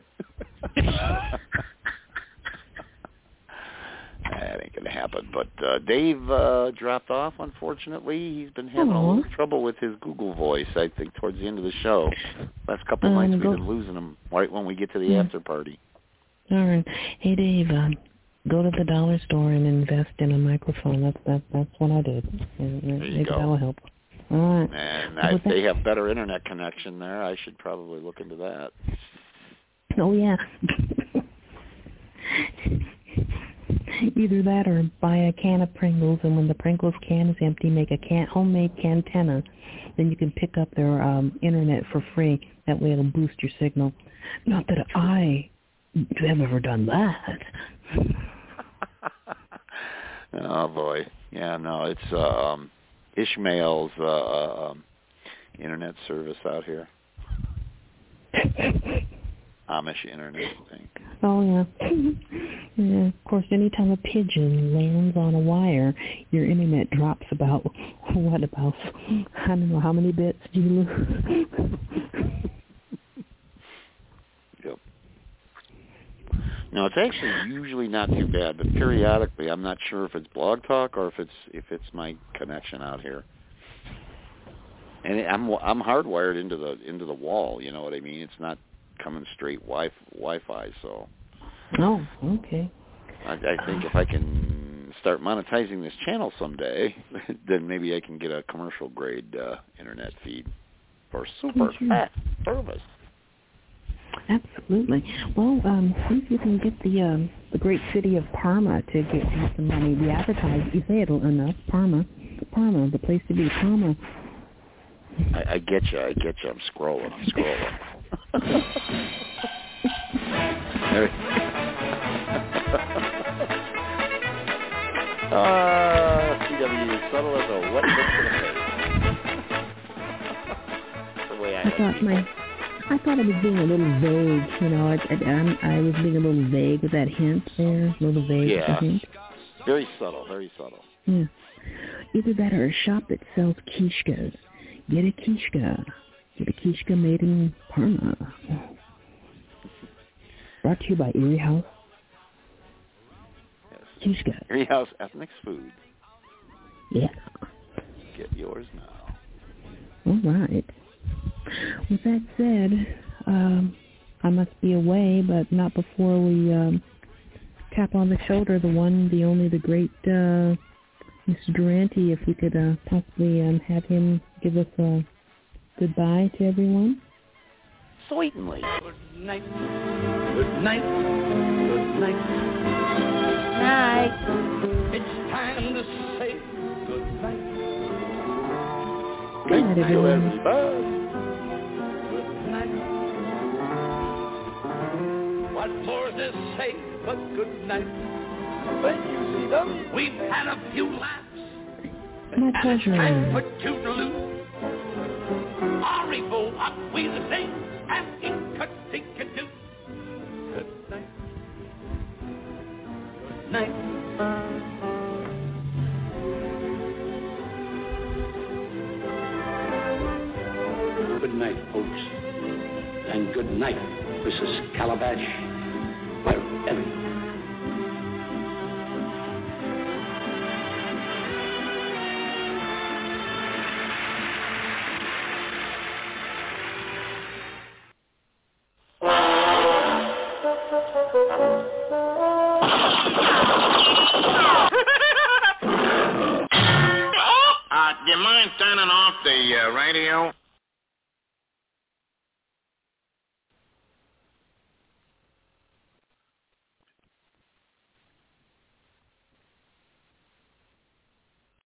That ain't going to happen. But Dave dropped off, unfortunately. He's been having a little trouble with his Google voice, I think, towards the end of the show. Last couple of nights we've been losing him right when we get to the after party. Darn. Hey, Dave, go to the dollar store and invest in a microphone. That's what I did. Maybe that'll help. All right. And they have better internet connection there. I should probably look into that. Oh, yeah. Either that or buy a can of Pringles, and when the Pringles can is empty, make a homemade cantenna. Then you can pick up their internet for free. That way it'll boost your signal. Not that I have ever done that. Oh, boy. Yeah, no, it's Ishmael's internet service out here. Amish internet thing. Oh, yeah. Yeah. Of course, anytime a pigeon lands on a wire, your internet drops about, I don't know, how many bits do you lose? Yep. No, it's actually usually not too bad, but periodically, I'm not sure if it's Blog Talk or if it's my connection out here. And I'm hardwired into the wall. You know what I mean? It's not coming straight Wi-Fi. So. Oh, okay. I think if I can start monetizing this channel someday, then maybe I can get a commercial grade internet feed for super fast service. Absolutely. Well, see if you can get the great city of Parma to get you some money. We advertise. You say it enough. Parma, the place to be. Parma. I get you. I'm scrolling. CW, subtle as a wet lick to the face. That's the way I thought I was being a little vague, you know. I was being a little vague with that hint there, a little vague with the hint. Very subtle, very subtle. Yeah. Either that or a shop that sells quiches. Get a quiche. Get a quiche made in Parma. Brought to you by Erie House. Yes. Quiche. Erie House Ethnics Food. Yeah. Get yours now. All right. With that said, I must be away, but not before we tap on the shoulder the one, the only, the great Mr. Durante, if we could possibly have him give us a goodbye to everyone. Certainly. Good night. Good night. Good night. Night. It's time to say good night. Good night, everyone. Good night. What more to say but good night? Thank you, CW. We've had a few laughs. My pleasure. And it's time for toodaloo. Arrivo, up we the day, and in-cut-dink-a-doo. Good night. Good night. Good night, folks. And good night, Mrs. Calabash. Wherever you are. Do you mind turning off the radio?